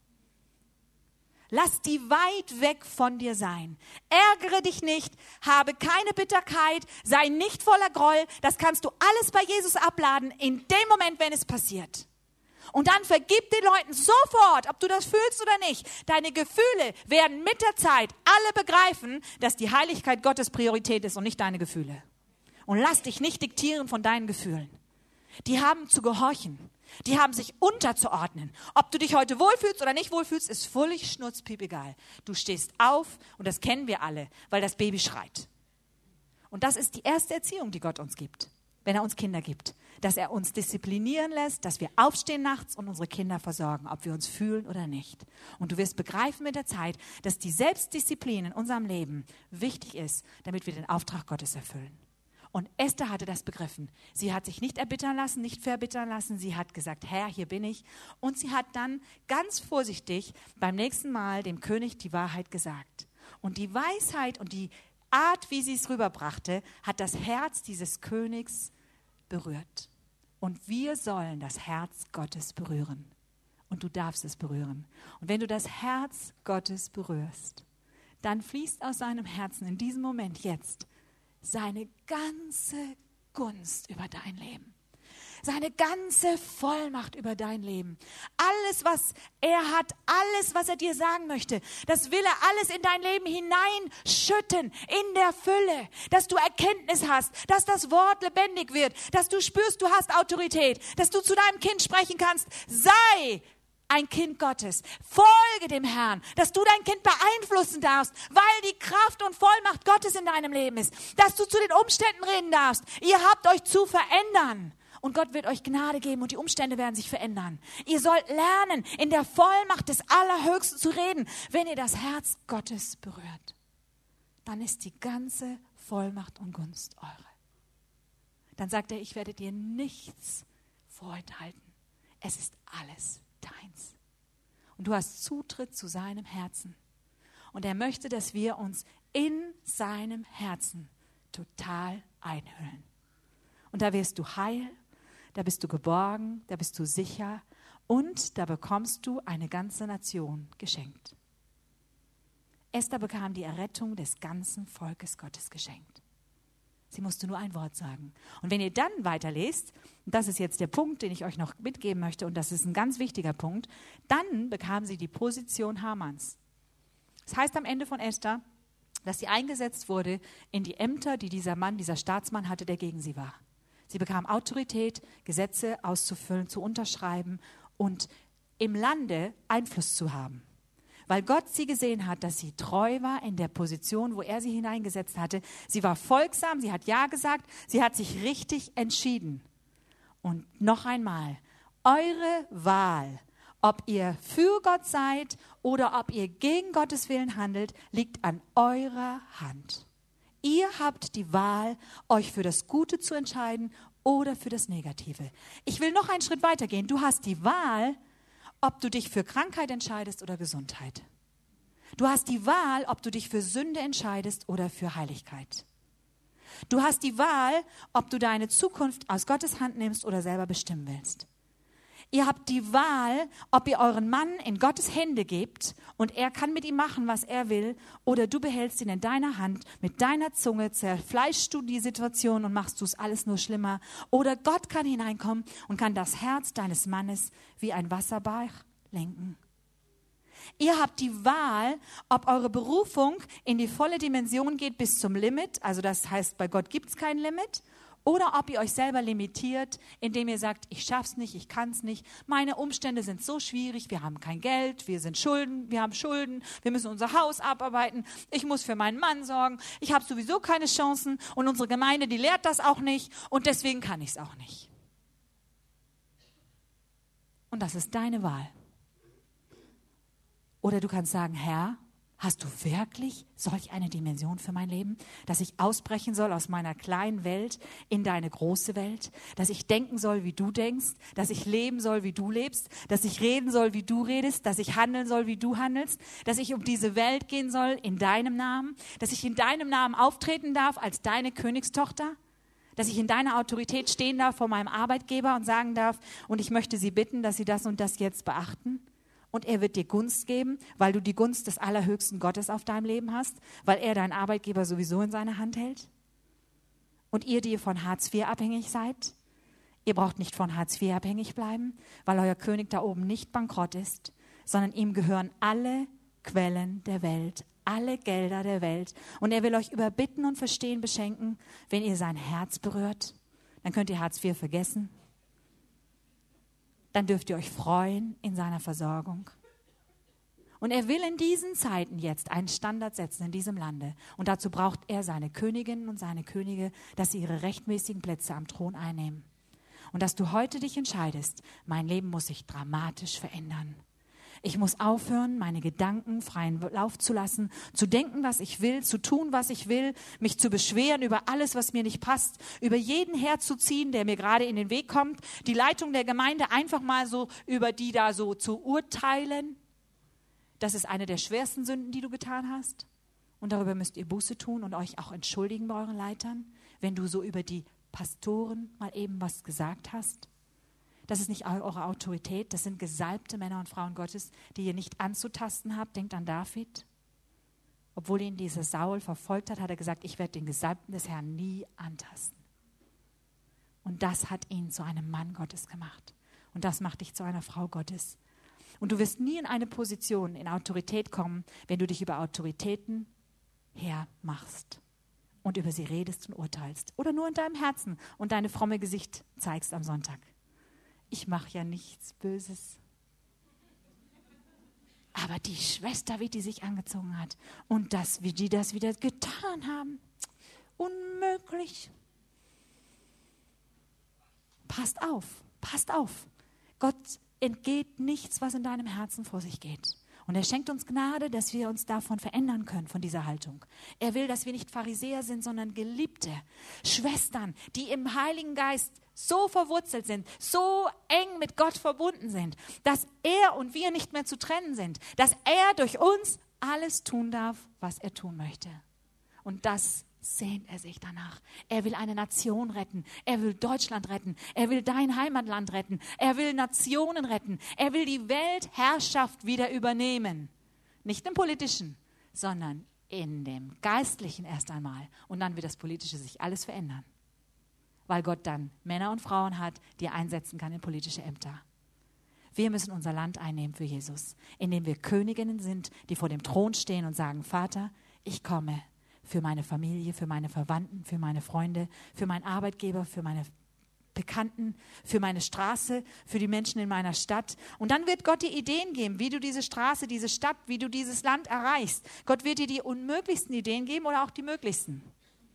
Lass die weit weg von dir sein. Ärgere dich nicht, habe keine Bitterkeit, sei nicht voller Groll. Das kannst du alles bei Jesus abladen, in dem Moment, wenn es passiert. Und dann vergib den Leuten sofort, ob du das fühlst oder nicht. Deine Gefühle werden mit der Zeit alle begreifen, dass die Heiligkeit Gottes Priorität ist und nicht deine Gefühle. Und lass dich nicht diktieren von deinen Gefühlen. Die haben zu gehorchen. Die haben sich unterzuordnen. Ob du dich heute wohlfühlst oder nicht wohlfühlst, ist völlig schnurzpiep egal. Du stehst auf und das kennen wir alle, weil das Baby schreit. Und das ist die erste Erziehung, die Gott uns gibt, wenn er uns Kinder gibt. Dass er uns disziplinieren lässt, dass wir aufstehen nachts und unsere Kinder versorgen, ob wir uns fühlen oder nicht. Und du wirst begreifen mit der Zeit, dass die Selbstdisziplin in unserem Leben wichtig ist, damit wir den Auftrag Gottes erfüllen. Und Esther hatte das begriffen. Sie hat sich nicht erbittern lassen, nicht verbittern lassen. Sie hat gesagt, Herr, hier bin ich. Und sie hat dann ganz vorsichtig beim nächsten Mal dem König die Wahrheit gesagt. Und die Weisheit und die Art, wie sie es rüberbrachte, hat das Herz dieses Königs berührt. Und wir sollen das Herz Gottes berühren. Und du darfst es berühren. Und wenn du das Herz Gottes berührst, dann fließt aus seinem Herzen in diesem Moment jetzt seine ganze Gunst über dein Leben. Seine ganze Vollmacht über dein Leben. Alles, was er hat, alles, was er dir sagen möchte, das will er alles in dein Leben hineinschütten, in der Fülle, dass du Erkenntnis hast, dass das Wort lebendig wird, dass du spürst, du hast Autorität, dass du zu deinem Kind sprechen kannst. Sei ein Kind Gottes. Folge dem Herrn, dass du dein Kind beeinflussen darfst, weil die Kraft und Vollmacht Gottes in deinem Leben ist, dass du zu den Umständen reden darfst. Ihr habt euch zu verändern. Und Gott wird euch Gnade geben und die Umstände werden sich verändern. Ihr sollt lernen, in der Vollmacht des Allerhöchsten zu reden. Wenn ihr das Herz Gottes berührt, dann ist die ganze Vollmacht und Gunst eure. Dann sagt er, ich werde dir nichts vorenthalten. Es ist alles deins. Und du hast Zutritt zu seinem Herzen. Und er möchte, dass wir uns in seinem Herzen total einhüllen. Und da wirst du heil. Da bist du geborgen, da bist du sicher und da bekommst du eine ganze Nation geschenkt. Esther bekam die Errettung des ganzen Volkes Gottes geschenkt. Sie musste nur ein Wort sagen. Und wenn ihr dann weiterlest, und das ist jetzt der Punkt, den ich euch noch mitgeben möchte, und das ist ein ganz wichtiger Punkt, dann bekam sie die Position Hamans. Das heißt am Ende von Esther, dass sie eingesetzt wurde in die Ämter, die dieser Mann, dieser Staatsmann hatte, der gegen sie war. Sie bekam Autorität, Gesetze auszufüllen, zu unterschreiben und im Lande Einfluss zu haben. Weil Gott sie gesehen hat, dass sie treu war in der Position, wo er sie hineingesetzt hatte. Sie war folgsam, sie hat Ja gesagt, sie hat sich richtig entschieden. Und noch einmal, eure Wahl, ob ihr für Gott seid oder ob ihr gegen Gottes Willen handelt, liegt an eurer Hand. Ihr habt die Wahl, euch für das Gute zu entscheiden oder für das Negative. Ich will noch einen Schritt weiter gehen. Du hast die Wahl, ob du dich für Krankheit entscheidest oder Gesundheit. Du hast die Wahl, ob du dich für Sünde entscheidest oder für Heiligkeit. Du hast die Wahl, ob du deine Zukunft aus Gottes Hand nimmst oder selber bestimmen willst. Ihr habt die Wahl, ob ihr euren Mann in Gottes Hände gebt und er kann mit ihm machen, was er will, oder du behältst ihn in deiner Hand, mit deiner Zunge zerfleischst du die Situation und machst du es alles nur schlimmer. Oder Gott kann hineinkommen und kann das Herz deines Mannes wie ein Wasserbach lenken. Ihr habt die Wahl, ob eure Berufung in die volle Dimension geht bis zum Limit, also das heißt, bei Gott gibt es kein Limit, oder ob ihr euch selber limitiert, indem ihr sagt, ich schaff's nicht, ich kann's nicht, meine Umstände sind so schwierig, wir haben kein Geld, wir sind Schulden, wir haben Schulden, wir müssen unser Haus abarbeiten, ich muss für meinen Mann sorgen, ich habe sowieso keine Chancen und unsere Gemeinde, die lehrt das auch nicht und deswegen kann ich's auch nicht. Und das ist deine Wahl. Oder du kannst sagen, Herr, hast du wirklich solch eine Dimension für mein Leben, dass ich ausbrechen soll aus meiner kleinen Welt in deine große Welt, dass ich denken soll, wie du denkst, dass ich leben soll, wie du lebst, dass ich reden soll, wie du redest, dass ich handeln soll, wie du handelst, dass ich um diese Welt gehen soll in deinem Namen, dass ich in deinem Namen auftreten darf als deine Königstochter, dass ich in deiner Autorität stehen darf vor meinem Arbeitgeber und sagen darf, und ich möchte Sie bitten, dass Sie das und das jetzt beachten. Und er wird dir Gunst geben, weil du die Gunst des allerhöchsten Gottes auf deinem Leben hast, weil er deinen Arbeitgeber sowieso in seiner Hand hält. Und ihr, die ihr von Hartz vier abhängig seid, ihr braucht nicht von Hartz vier abhängig bleiben, weil euer König da oben nicht bankrott ist, sondern ihm gehören alle Quellen der Welt, alle Gelder der Welt. Und er will euch über Bitten und Verstehen beschenken, wenn ihr sein Herz berührt. Dann könnt ihr Hartz vier vergessen. Dann dürft ihr euch freuen in seiner Versorgung. Und er will in diesen Zeiten jetzt einen Standard setzen in diesem Lande. Und dazu braucht er seine Königinnen und seine Könige, dass sie ihre rechtmäßigen Plätze am Thron einnehmen. Und dass du heute dich entscheidest, mein Leben muss sich dramatisch verändern. Ich muss aufhören, meine Gedanken freien Lauf zu lassen, zu denken, was ich will, zu tun, was ich will, mich zu beschweren über alles, was mir nicht passt, über jeden herzuziehen, der mir gerade in den Weg kommt, die Leitung der Gemeinde einfach mal so über die da so zu urteilen. Das ist eine der schwersten Sünden, die du getan hast. Und darüber müsst ihr Buße tun und euch auch entschuldigen bei euren Leitern, wenn du so über die Pastoren mal eben was gesagt hast. Das ist nicht eure Autorität, das sind gesalbte Männer und Frauen Gottes, die ihr nicht anzutasten habt. Denkt an David. Obwohl ihn dieser Saul verfolgt hat, hat er gesagt, ich werde den Gesalbten des Herrn nie antasten. Und das hat ihn zu einem Mann Gottes gemacht. Und das macht dich zu einer Frau Gottes. Und du wirst nie in eine Position, in Autorität kommen, wenn du dich über Autoritäten hermachst und über sie redest und urteilst. Oder nur in deinem Herzen und deine fromme Gesicht zeigst am Sonntag. Ich mache ja nichts Böses. Aber die Schwester, wie die sich angezogen hat und das, wie die das wieder getan haben, unmöglich. Passt auf, passt auf. Gott entgeht nichts, was in deinem Herzen vor sich geht. Und er schenkt uns Gnade, dass wir uns davon verändern können, von dieser Haltung. Er will, dass wir nicht Pharisäer sind, sondern geliebte Schwestern, die im Heiligen Geist so verwurzelt sind, so eng mit Gott verbunden sind, dass er und wir nicht mehr zu trennen sind, dass er durch uns alles tun darf, was er tun möchte. Und das sehnt er sich danach. Er will eine Nation retten. Er will Deutschland retten. Er will dein Heimatland retten. Er will Nationen retten. Er will die Weltherrschaft wieder übernehmen. Nicht im Politischen, sondern in dem Geistlichen erst einmal. Und dann wird das Politische sich alles verändern. Weil Gott dann Männer und Frauen hat, die er einsetzen kann in politische Ämter. Wir müssen unser Land einnehmen für Jesus, indem wir Königinnen sind, die vor dem Thron stehen und sagen, Vater, ich komme für meine Familie, für meine Verwandten, für meine Freunde, für meinen Arbeitgeber, für meine Bekannten, für meine Straße, für die Menschen in meiner Stadt. Und dann wird Gott dir Ideen geben, wie du diese Straße, diese Stadt, wie du dieses Land erreichst. Gott wird dir die unmöglichsten Ideen geben oder auch die möglichsten.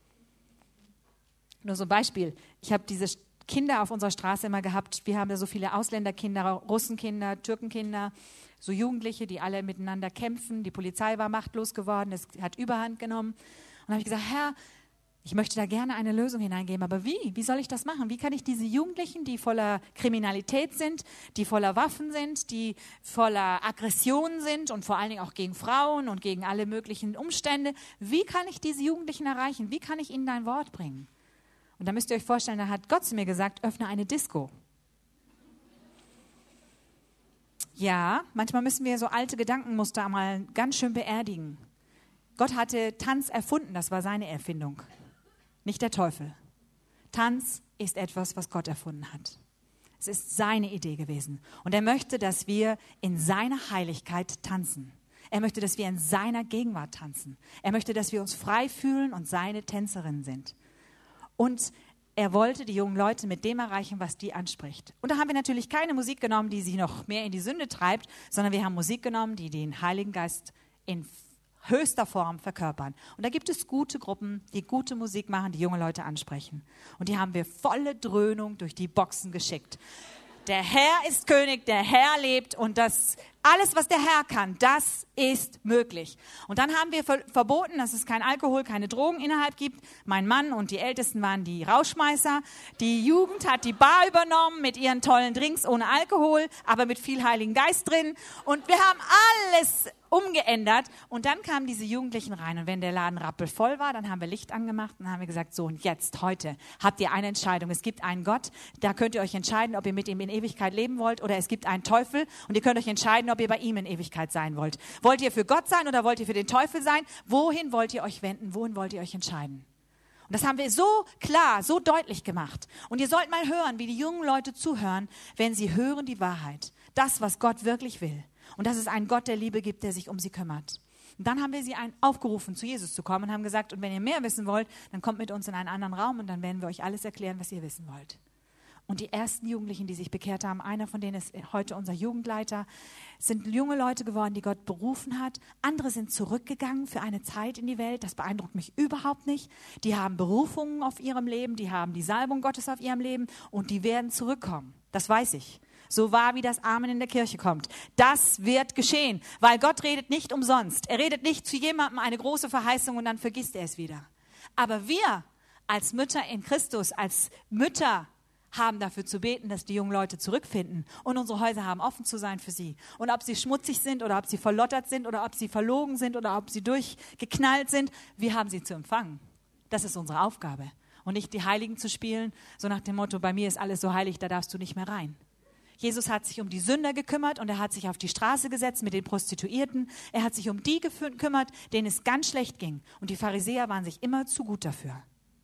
Nur so ein Beispiel. Ich habe diese Kinder auf unserer Straße immer gehabt. Wir haben ja so viele Ausländerkinder, Russenkinder, Türkenkinder, so Jugendliche, die alle miteinander kämpfen. Die Polizei war machtlos geworden, es hat Überhand genommen. Und da habe ich gesagt, Herr, ich möchte da gerne eine Lösung hineingeben, aber wie? Wie soll ich das machen? Wie kann ich diese Jugendlichen, die voller Kriminalität sind, die voller Waffen sind, die voller Aggressionen sind und vor allen Dingen auch gegen Frauen und gegen alle möglichen Umstände, wie kann ich diese Jugendlichen erreichen? Wie kann ich ihnen dein Wort bringen? Und da müsst ihr euch vorstellen, da hat Gott zu mir gesagt, öffne eine Disco. Ja, manchmal müssen wir so alte Gedankenmuster mal ganz schön beerdigen. Gott hatte Tanz erfunden, das war seine Erfindung, nicht der Teufel. Tanz ist etwas, was Gott erfunden hat. Es ist seine Idee gewesen. Und er möchte, dass wir in seiner Heiligkeit tanzen. Er möchte, dass wir in seiner Gegenwart tanzen. Er möchte, dass wir uns frei fühlen und seine Tänzerinnen sind. Und er wollte die jungen Leute mit dem erreichen, was die anspricht. Und da haben wir natürlich keine Musik genommen, die sie noch mehr in die Sünde treibt, sondern wir haben Musik genommen, die den Heiligen Geist in höchster Form verkörpern. Und da gibt es gute Gruppen, die gute Musik machen, die junge Leute ansprechen. Und die haben wir volle Dröhnung durch die Boxen geschickt. Der Herr ist König, der Herr lebt und das alles, was der Herr kann, das ist möglich. Und dann haben wir ver- verboten, dass es kein Alkohol, keine Drogen innerhalb gibt. Mein Mann und die Ältesten waren die Rauschmeißer. Die Jugend hat die Bar übernommen mit ihren tollen Drinks ohne Alkohol, aber mit viel Heiligen Geist drin. Und wir haben alles umgeändert und dann kamen diese Jugendlichen rein und wenn der Laden rappelvoll war, dann haben wir Licht angemacht und dann haben wir gesagt, so und jetzt, heute habt ihr eine Entscheidung. Es gibt einen Gott, da könnt ihr euch entscheiden, ob ihr mit ihm in Ewigkeit leben wollt oder es gibt einen Teufel und ihr könnt euch entscheiden, ob ihr bei ihm in Ewigkeit sein wollt. Wollt ihr für Gott sein oder wollt ihr für den Teufel sein? Wohin wollt ihr euch wenden? Wohin wollt ihr euch entscheiden? Und das haben wir so klar, so deutlich gemacht. Und ihr sollt mal hören, wie die jungen Leute zuhören, wenn sie hören die Wahrheit. Das, was Gott wirklich will. Und dass es einen Gott der Liebe gibt, der sich um sie kümmert. Und dann haben wir sie ein, aufgerufen, zu Jesus zu kommen und haben gesagt, und wenn ihr mehr wissen wollt, dann kommt mit uns in einen anderen Raum und dann werden wir euch alles erklären, was ihr wissen wollt. Und die ersten Jugendlichen, die sich bekehrt haben, einer von denen ist heute unser Jugendleiter, sind junge Leute geworden, die Gott berufen hat. Andere sind zurückgegangen für eine Zeit in die Welt. Das beeindruckt mich überhaupt nicht. Die haben Berufungen auf ihrem Leben, die haben die Salbung Gottes auf ihrem Leben und die werden zurückkommen. Das weiß ich. So wahr wie das Amen in der Kirche kommt. Das wird geschehen, weil Gott redet nicht umsonst. Er redet nicht zu jemandem eine große Verheißung und dann vergisst er es wieder. Aber wir als Mütter in Christus, als Mütter haben dafür zu beten, dass die jungen Leute zurückfinden. Und unsere Häuser haben offen zu sein für sie. Und ob sie schmutzig sind oder ob sie verlottert sind oder ob sie verlogen sind oder ob sie durchgeknallt sind, wir haben sie zu empfangen. Das ist unsere Aufgabe. Und nicht die Heiligen zu spielen, so nach dem Motto, bei mir ist alles so heilig, da darfst du nicht mehr rein. Jesus hat sich um die Sünder gekümmert und er hat sich auf die Straße gesetzt mit den Prostituierten. Er hat sich um die gekümmert, denen es ganz schlecht ging. Und die Pharisäer waren sich immer zu gut dafür.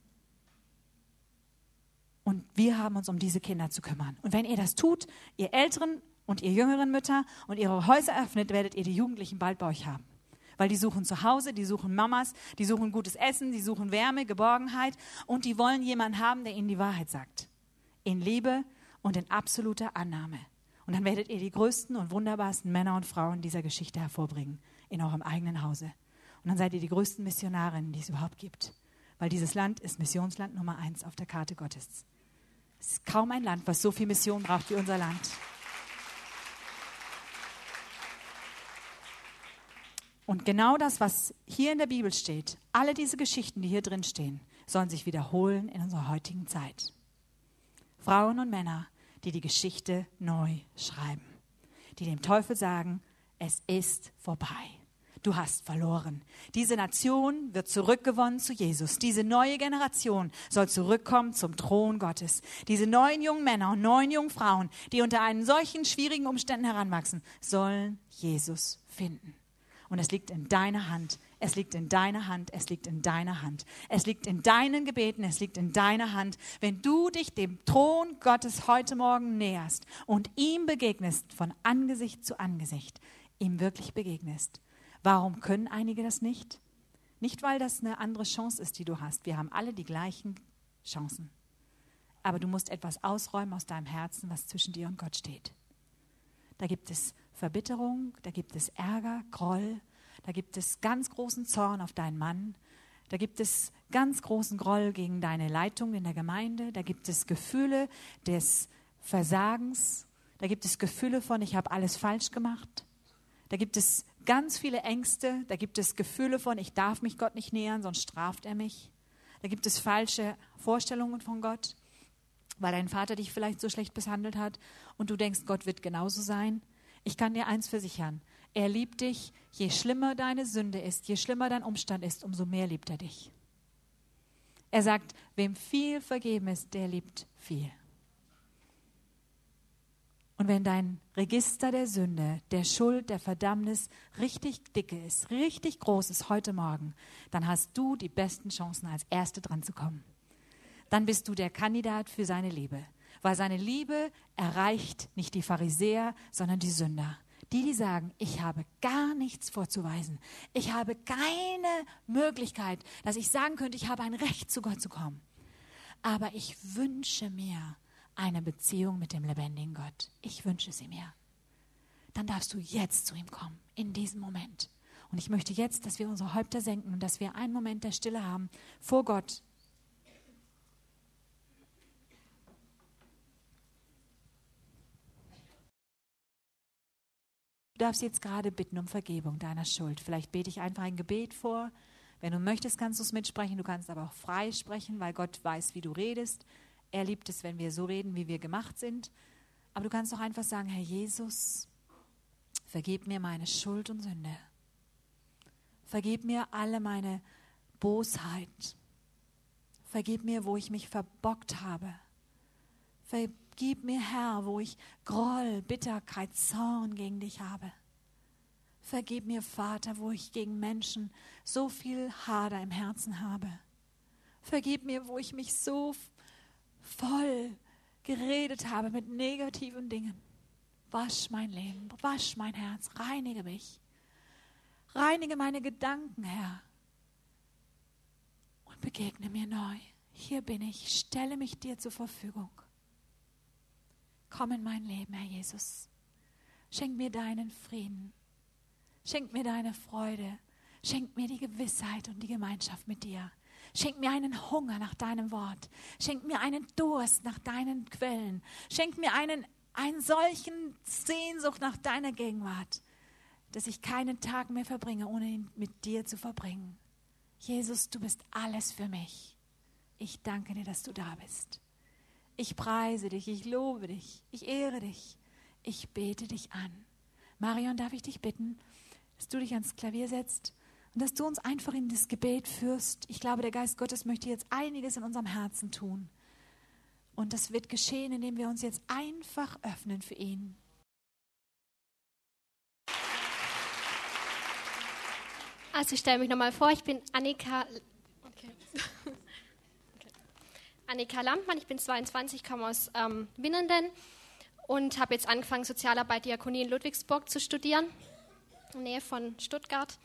Und wir haben uns um diese Kinder zu kümmern. Und wenn ihr das tut, ihr älteren und ihr jüngeren Mütter und ihre Häuser öffnet, werdet ihr die Jugendlichen bald bei euch haben. Weil die suchen zu Hause, die suchen Mamas, die suchen gutes Essen, die suchen Wärme, Geborgenheit und die wollen jemanden haben, der ihnen die Wahrheit sagt. In Liebe und in absoluter Annahme. Und dann werdet ihr die größten und wunderbarsten Männer und Frauen dieser Geschichte hervorbringen, in eurem eigenen Hause. Und dann seid ihr die größten Missionarinnen, die es überhaupt gibt. Weil dieses Land ist Missionsland Nummer eins auf der Karte Gottes. Es ist kaum ein Land, was so viel Mission braucht wie unser Land. Und genau das, was hier in der Bibel steht, alle diese Geschichten, die hier drin stehen, sollen sich wiederholen in unserer heutigen Zeit. Frauen und Männer, die die Geschichte neu schreiben, die dem Teufel sagen, es ist vorbei. Du hast verloren. Diese Nation wird zurückgewonnen zu Jesus. Diese neue Generation soll zurückkommen zum Thron Gottes. Diese neuen jungen Männer und neuen jungen Frauen, die unter einen solchen schwierigen Umständen heranwachsen, sollen Jesus finden. Und es liegt in deiner Hand. Es liegt in deiner Hand. Es liegt in deiner Hand. Es liegt in deinen Gebeten. Es liegt in deiner Hand. Wenn du dich dem Thron Gottes heute Morgen näherst und ihm begegnest von Angesicht zu Angesicht, ihm wirklich begegnest. Warum können einige das nicht? Nicht, weil das eine andere Chance ist, die du hast. Wir haben alle die gleichen Chancen. Aber du musst etwas ausräumen aus deinem Herzen, was zwischen dir und Gott steht. Da gibt es Verbitterung, da gibt es Ärger, Groll, da gibt es ganz großen Zorn auf deinen Mann, da gibt es ganz großen Groll gegen deine Leitung in der Gemeinde, da gibt es Gefühle des Versagens, da gibt es Gefühle von, ich habe alles falsch gemacht, da gibt es ganz viele Ängste, da gibt es Gefühle von, ich darf mich Gott nicht nähern, sonst straft er mich, da gibt es falsche Vorstellungen von Gott, weil dein Vater dich vielleicht so schlecht behandelt hat und du denkst, Gott wird genauso sein. Ich kann dir eins versichern, er liebt dich, je schlimmer deine Sünde ist, je schlimmer dein Umstand ist, umso mehr liebt er dich. Er sagt, wem viel vergeben ist, der liebt viel. Und wenn dein Register der Sünde, der Schuld, der Verdammnis richtig dicke ist, richtig groß ist heute Morgen, dann hast du die besten Chancen, als Erste dran zu kommen. Dann bist du der Kandidat für seine Liebe. Weil seine Liebe erreicht nicht die Pharisäer, sondern die Sünder. Die, die sagen, ich habe gar nichts vorzuweisen. Ich habe keine Möglichkeit, dass ich sagen könnte, ich habe ein Recht, zu Gott zu kommen. Aber ich wünsche mir eine Beziehung mit dem lebendigen Gott. Ich wünsche sie mir. Dann darfst du jetzt zu ihm kommen, in diesem Moment. Und ich möchte jetzt, dass wir unsere Häupter senken und dass wir einen Moment der Stille haben vor Gott. Du darfst jetzt gerade bitten um Vergebung deiner Schuld. Vielleicht bete ich einfach ein Gebet vor. Wenn du möchtest, kannst du es mitsprechen. Du kannst aber auch frei sprechen, weil Gott weiß, wie du redest. Er liebt es, wenn wir so reden, wie wir gemacht sind. Aber du kannst auch einfach sagen, Herr Jesus, vergib mir meine Schuld und Sünde. Vergib mir alle meine Bosheit. Vergib mir, wo ich mich verbockt habe. Vergib mir, Herr, wo ich Groll, Bitterkeit, Zorn gegen dich habe. Vergib mir, Vater, wo ich gegen Menschen so viel Hader im Herzen habe. Vergib mir, wo ich mich so voll geredet habe mit negativen Dingen. Wasch mein Leben, wasch mein Herz, reinige mich. Reinige meine Gedanken, Herr. Und begegne mir neu. Hier bin ich, stelle mich dir zur Verfügung. Komm in mein Leben, Herr Jesus. Schenk mir deinen Frieden. Schenk mir deine Freude. Schenk mir die Gewissheit und die Gemeinschaft mit dir. Schenk mir einen Hunger nach deinem Wort. Schenk mir einen Durst nach deinen Quellen. Schenk mir einen, einen solchen Sehnsucht nach deiner Gegenwart, dass ich keinen Tag mehr verbringe, ohne ihn mit dir zu verbringen. Jesus, du bist alles für mich. Ich danke dir, dass du da bist. Ich preise dich, ich lobe dich, ich ehre dich, ich bete dich an. Marion, darf ich dich bitten, dass du dich ans Klavier setzt und dass du uns einfach in das Gebet führst. Ich glaube, der Geist Gottes möchte jetzt einiges in unserem Herzen tun. Und das wird geschehen, indem wir uns jetzt einfach öffnen für ihn. Also ich stelle mich nochmal vor, ich bin Annika, okay. Okay. Annika Lampmann, ich bin zweiundzwanzig, komme aus ähm, Winnenden und habe jetzt angefangen, Sozialarbeit Diakonie in Ludwigsburg zu studieren, in der Nähe von Stuttgart.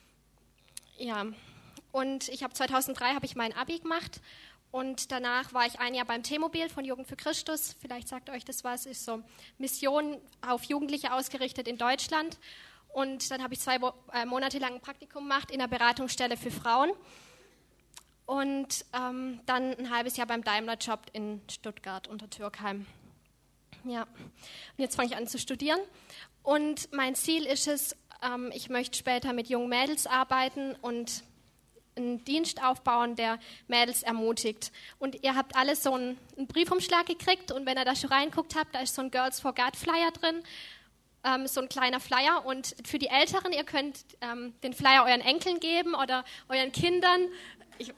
Ja, und ich habe zweitausenddrei habe ich mein Abi gemacht und danach war ich ein Jahr beim T-Mobil von Jugend für Christus. Vielleicht sagt euch das was, ist so Mission auf Jugendliche ausgerichtet in Deutschland. Und dann habe ich zwei äh, Monate lang ein Praktikum gemacht in einer Beratungsstelle für Frauen. Und ähm, dann ein halbes Jahr beim Daimler-Job in Stuttgart unter Türkheim. Ja, und jetzt fange ich an zu studieren. Und mein Ziel ist es, ähm, ich möchte später mit jungen Mädels arbeiten und einen Dienst aufbauen, der Mädels ermutigt. Und ihr habt alle so einen, einen Briefumschlag gekriegt. Und wenn ihr da schon reinguckt habt, da ist so ein Girls for God Flyer drin. Ähm, so ein kleiner Flyer, und für die Älteren, ihr könnt ähm, den Flyer euren Enkeln geben oder euren Kindern ich,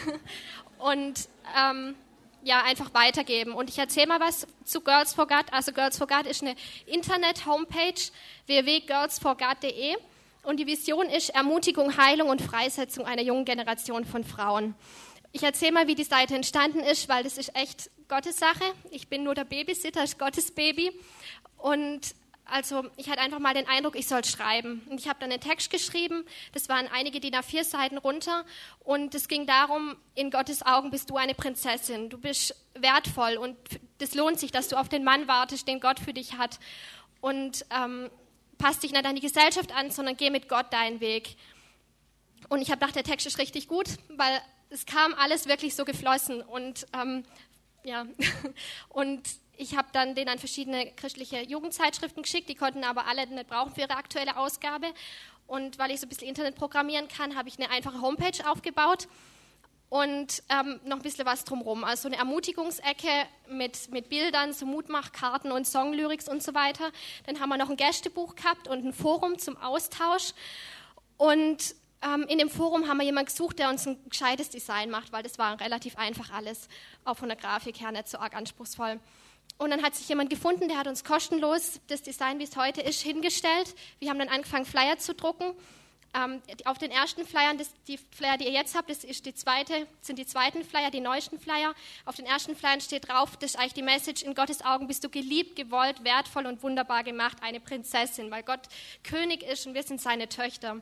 und ähm, ja, einfach weitergeben. Und ich erzähle mal was zu Girls for God. Also Girls for God ist eine Internet-Homepage, w w w punkt girls for god punkt d e, und die Vision ist Ermutigung, Heilung und Freisetzung einer jungen Generation von Frauen. Ich erzähle mal, wie die Seite entstanden ist, weil das ist echt Gottes Sache. Ich bin nur der Babysitter, das ist Gottes Baby. Und also ich hatte einfach mal den Eindruck, ich soll schreiben. Und ich habe dann einen Text geschrieben, das waren einige D I N A vier Seiten runter. Und es ging darum, in Gottes Augen bist du eine Prinzessin. Du bist wertvoll und das lohnt sich, dass du auf den Mann wartest, den Gott für dich hat. Und ähm, passt dich nicht an die Gesellschaft an, sondern geh mit Gott deinen Weg. Und ich habe gedacht, der Text ist richtig gut, weil es kam alles wirklich so geflossen. Und ähm, ja, und ich habe dann denen an verschiedene christliche Jugendzeitschriften geschickt, die konnten aber alle nicht brauchen für ihre aktuelle Ausgabe. Und weil ich so ein bisschen Internet programmieren kann, habe ich eine einfache Homepage aufgebaut und ähm, noch ein bisschen was drumherum. Also eine Ermutigungsecke mit, mit Bildern, so Mutmachkarten und Songlyrics und so weiter. Dann haben wir noch ein Gästebuch gehabt und ein Forum zum Austausch. Und ähm, in dem Forum haben wir jemanden gesucht, der uns ein gescheites Design macht, weil das war relativ einfach alles, auch von der Grafik her nicht so arg anspruchsvoll. Und dann hat sich jemand gefunden, der hat uns kostenlos das Design, wie es heute ist, hingestellt. Wir haben dann angefangen, Flyer zu drucken. Ähm, auf den ersten Flyern, das, die Flyer, die ihr jetzt habt, das ist die zweite, sind die zweiten Flyer, die neuesten Flyer. Auf den ersten Flyern steht drauf, das ist eigentlich die Message, in Gottes Augen bist du geliebt, gewollt, wertvoll und wunderbar gemacht, eine Prinzessin, weil Gott König ist und wir sind seine Töchter.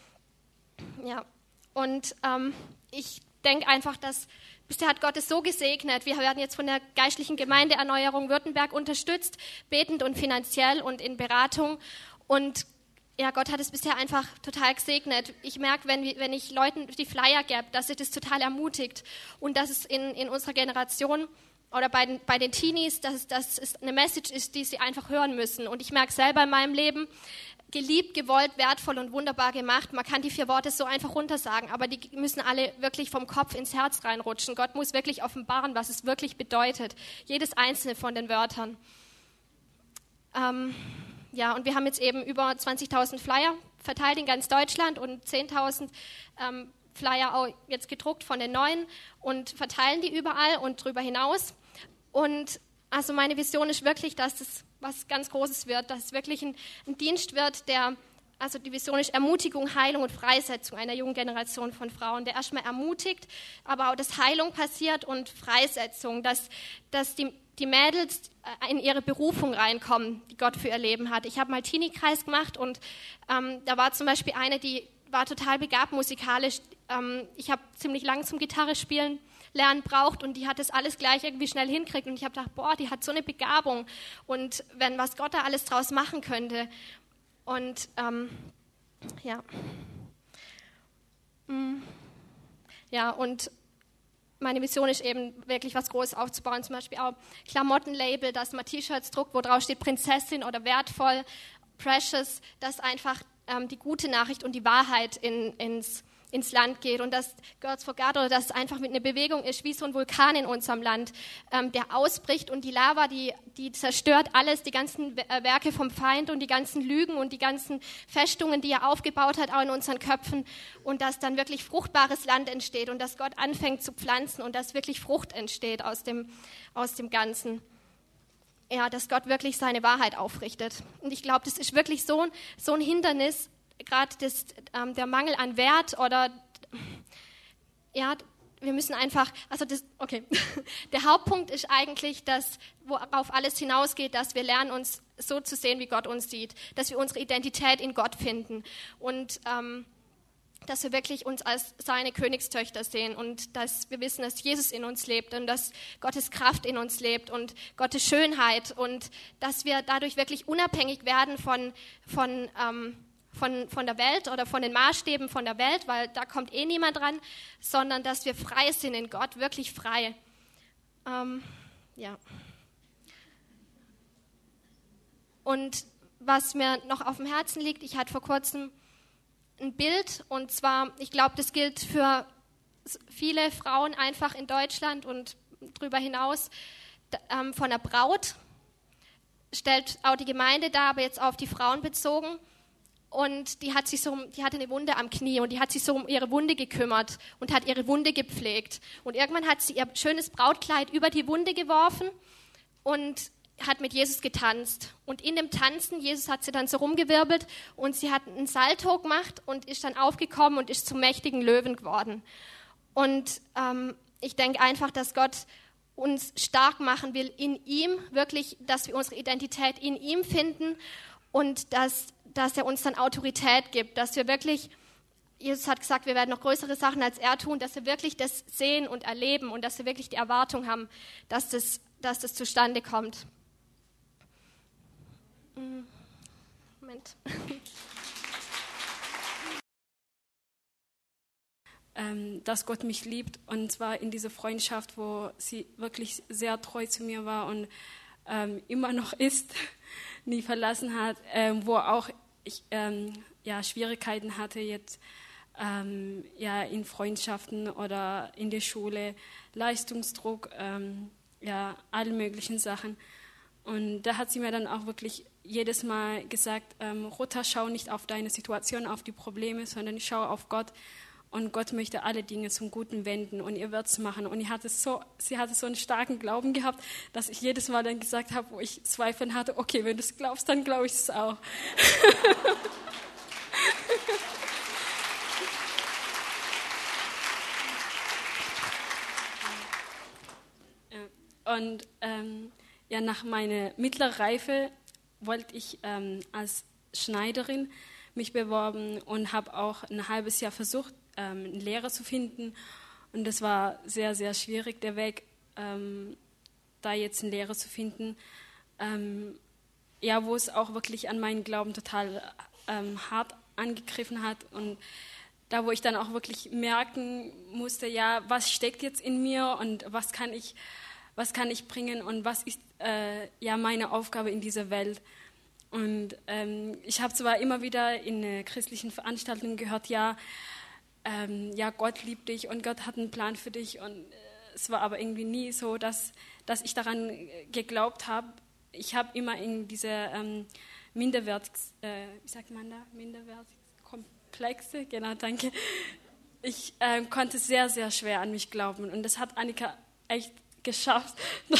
Ja, und ähm, ich denke einfach, dass bisher hat Gott es so gesegnet. Wir werden jetzt von der geistlichen Gemeindeerneuerung Württemberg unterstützt, betend und finanziell und in Beratung. Und ja, Gott hat es bisher einfach total gesegnet. Ich merke, wenn, wenn ich Leuten die Flyer gebe, dass sich das total ermutigt und dass es in, in unserer Generation oder bei den, bei den Teenies, dass, dass es eine Message ist, die sie einfach hören müssen. Und ich merke selber in meinem Leben, geliebt, gewollt, wertvoll und wunderbar gemacht. Man kann die vier Worte so einfach runtersagen, aber die müssen alle wirklich vom Kopf ins Herz reinrutschen. Gott muss wirklich offenbaren, was es wirklich bedeutet. Jedes einzelne von den Wörtern. Ähm, ja, und wir haben jetzt eben über zwanzigtausend Flyer verteilt in ganz Deutschland und zehntausend ähm, Flyer auch jetzt gedruckt von den neuen und verteilen die überall und darüber hinaus. Und also meine Vision ist wirklich, dass das was ganz Großes wird, dass es wirklich ein, ein Dienst wird, der, also die Vision ist Ermutigung, Heilung und Freisetzung einer jungen Generation von Frauen, der erstmal ermutigt, aber auch, dass Heilung passiert und Freisetzung, dass, dass die, die Mädels in ihre Berufung reinkommen, die Gott für ihr Leben hat. Ich habe mal Teenie-Kreis gemacht und ähm, da war zum Beispiel eine, die war total begabt musikalisch. Ähm, ich habe ziemlich lange zum Gitarre spielen lernen braucht und die hat das alles gleich irgendwie schnell hinkriegt und ich habe gedacht, boah, die hat so eine Begabung und wenn was Gott da alles draus machen könnte und ähm, ja mm. ja und meine Mission ist eben wirklich was Großes aufzubauen, zum Beispiel auch Klamottenlabel, dass man T-Shirts druckt, wo drauf steht Prinzessin oder wertvoll, precious, dass einfach ähm, die gute Nachricht und die Wahrheit in, ins ins Land geht und dass Girls for God oder dass es einfach mit einer Bewegung ist, wie so ein Vulkan in unserem Land, ähm, der ausbricht und die Lava, die, die zerstört alles, die ganzen Werke vom Feind und die ganzen Lügen und die ganzen Festungen, die er aufgebaut hat, auch in unseren Köpfen und dass dann wirklich fruchtbares Land entsteht und dass Gott anfängt zu pflanzen und dass wirklich Frucht entsteht aus dem, aus dem Ganzen. Ja, dass Gott wirklich seine Wahrheit aufrichtet. Und ich glaube, das ist wirklich so ein, so ein Hindernis, gerade ähm, der Mangel an Wert oder, ja, wir müssen einfach, also das, okay, der Hauptpunkt ist eigentlich, dass, worauf alles hinausgeht, dass wir lernen, uns so zu sehen, wie Gott uns sieht, dass wir unsere Identität in Gott finden und ähm, dass wir wirklich uns als seine Königstöchter sehen und dass wir wissen, dass Jesus in uns lebt und dass Gottes Kraft in uns lebt und Gottes Schönheit und dass wir dadurch wirklich unabhängig werden von, von ähm, Von, von der Welt oder von den Maßstäben von der Welt, weil da kommt eh niemand dran, sondern dass wir frei sind in Gott, wirklich frei. Ähm, ja. Und was mir noch auf dem Herzen liegt, ich hatte vor kurzem ein Bild und zwar, ich glaube, das gilt für viele Frauen einfach in Deutschland und darüber hinaus, ähm, von der Braut, stellt auch die Gemeinde dar, aber jetzt auf die Frauen bezogen. Und die hat sich so, die hatte eine Wunde am Knie und die hat sich so um ihre Wunde gekümmert und hat ihre Wunde gepflegt. Und irgendwann hat sie ihr schönes Brautkleid über die Wunde geworfen und hat mit Jesus getanzt. Und in dem Tanzen, Jesus hat sie dann so rumgewirbelt und sie hat einen Salto gemacht und ist dann aufgekommen und ist zum mächtigen Löwen geworden. Und ähm, ich denke einfach, dass Gott uns stark machen will in ihm, wirklich, dass wir unsere Identität in ihm finden und dass dass er uns dann Autorität gibt, dass wir wirklich, Jesus hat gesagt, wir werden noch größere Sachen als er tun, dass wir wirklich das sehen und erleben und dass wir wirklich die Erwartung haben, dass das, dass das zustande kommt. Moment. Ähm, dass Gott mich liebt und zwar in dieser Freundschaft, wo sie wirklich sehr treu zu mir war und ähm, immer noch ist, nie verlassen hat, ähm, wo auch ich ähm, ja, Schwierigkeiten hatte jetzt ähm, ja, in Freundschaften oder in der Schule, Leistungsdruck, ähm, ja, alle möglichen Sachen. Und da hat sie mir dann auch wirklich jedes Mal gesagt, ähm, Ruta, schau nicht auf deine Situation, auf die Probleme, sondern schau auf Gott. Und Gott möchte alle Dinge zum Guten wenden und ihr wird es machen. Und ich hatte so, sie hatte so einen starken Glauben gehabt, dass ich jedes Mal dann gesagt habe, wo ich Zweifel hatte, okay, wenn du es glaubst, dann glaube ich es auch. Und ähm, ja, nach meiner mittleren Reife wollte ich ähm, als Schneiderin mich beworben und habe auch ein halbes Jahr versucht, ähm, eine Lehre zu finden. Und das war sehr, sehr schwierig, der Weg, ähm, da jetzt eine Lehre zu finden. Ähm, ja, wo es auch wirklich an meinen Glauben total ähm, hart angegriffen hat. Und da, wo ich dann auch wirklich merken musste, ja, was steckt jetzt in mir und was kann ich, was kann ich bringen und was ist äh, ja meine Aufgabe in dieser Welt. Und ähm, ich habe zwar immer wieder in äh, christlichen Veranstaltungen gehört, ja, ähm, ja, Gott liebt dich und Gott hat einen Plan für dich. Und äh, es war aber irgendwie nie so, dass, dass ich daran geglaubt habe. Ich habe immer in diese ähm, Minderwerts, äh, wie sagt man da, Minderwertskomplexe, genau, danke. Ich äh, konnte sehr, sehr schwer an mich glauben und das hat Annika echt geschafft.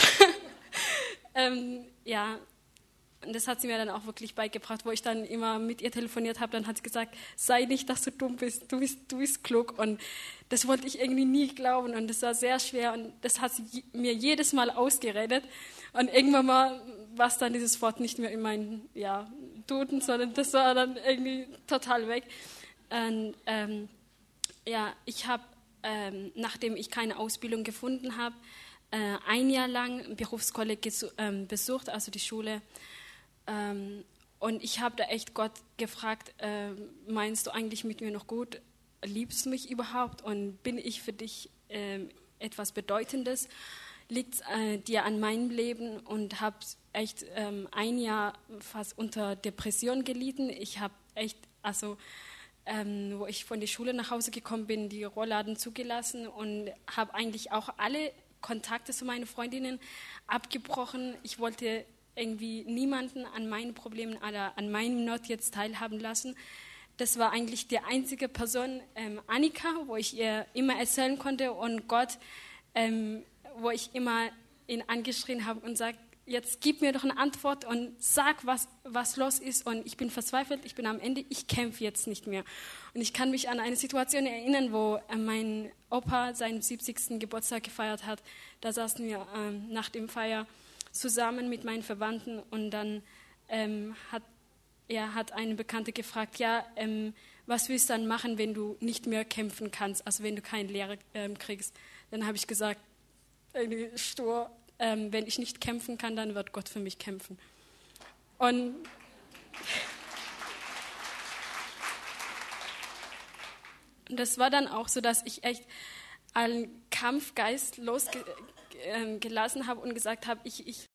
ähm, ja. Und das hat sie mir dann auch wirklich beigebracht, wo ich dann immer mit ihr telefoniert habe. Dann hat sie gesagt, sei nicht, dass du dumm bist, du bist, du bist klug. Und das wollte ich irgendwie nie glauben und das war sehr schwer. Und das hat sie mir jedes Mal ausgeredet. Und irgendwann mal war es dann dieses Wort nicht mehr in meinen ja, Duden, sondern das war dann irgendwie total weg. Und ähm, ja, ich habe, ähm, nachdem ich keine Ausbildung gefunden habe, äh, ein Jahr lang Berufskolleg ähm, besucht, also die Schule. Ähm, und ich habe da echt Gott gefragt, äh, meinst du eigentlich mit mir noch gut? Liebst du mich überhaupt? Und bin ich für dich äh, etwas Bedeutendes? Liegt es äh, dir an meinem Leben? Und habe echt ähm, ein Jahr fast unter Depression gelitten. Ich habe echt, also ähm, wo ich von der Schule nach Hause gekommen bin, die Rollladen zugelassen und habe eigentlich auch alle Kontakte zu meinen Freundinnen abgebrochen. Ich wollte irgendwie niemanden an meinen Problemen oder an meinem Not jetzt teilhaben lassen. Das war eigentlich die einzige Person, ähm, Annika, wo ich ihr immer erzählen konnte und Gott, ähm, wo ich immer ihn angeschrien habe und sagt, jetzt gib mir doch eine Antwort und sag, was, was los ist. Und ich bin verzweifelt, ich bin am Ende, ich kämpfe jetzt nicht mehr. Und ich kann mich an eine Situation erinnern, wo äh, mein Opa seinen siebzigsten Geburtstag gefeiert hat. Da saßen wir ähm, nach dem Feier zusammen mit meinen Verwandten und dann ähm, hat er hat eine Bekannte gefragt, ja, ähm, was willst du dann machen, wenn du nicht mehr kämpfen kannst, also wenn du keine Lehre ähm, kriegst? Dann habe ich gesagt, irgendwie stur, ähm, wenn ich nicht kämpfen kann, dann wird Gott für mich kämpfen. Und das war dann auch so, dass ich echt einen Kampfgeist losgelassen habe und gesagt habe, ich, ich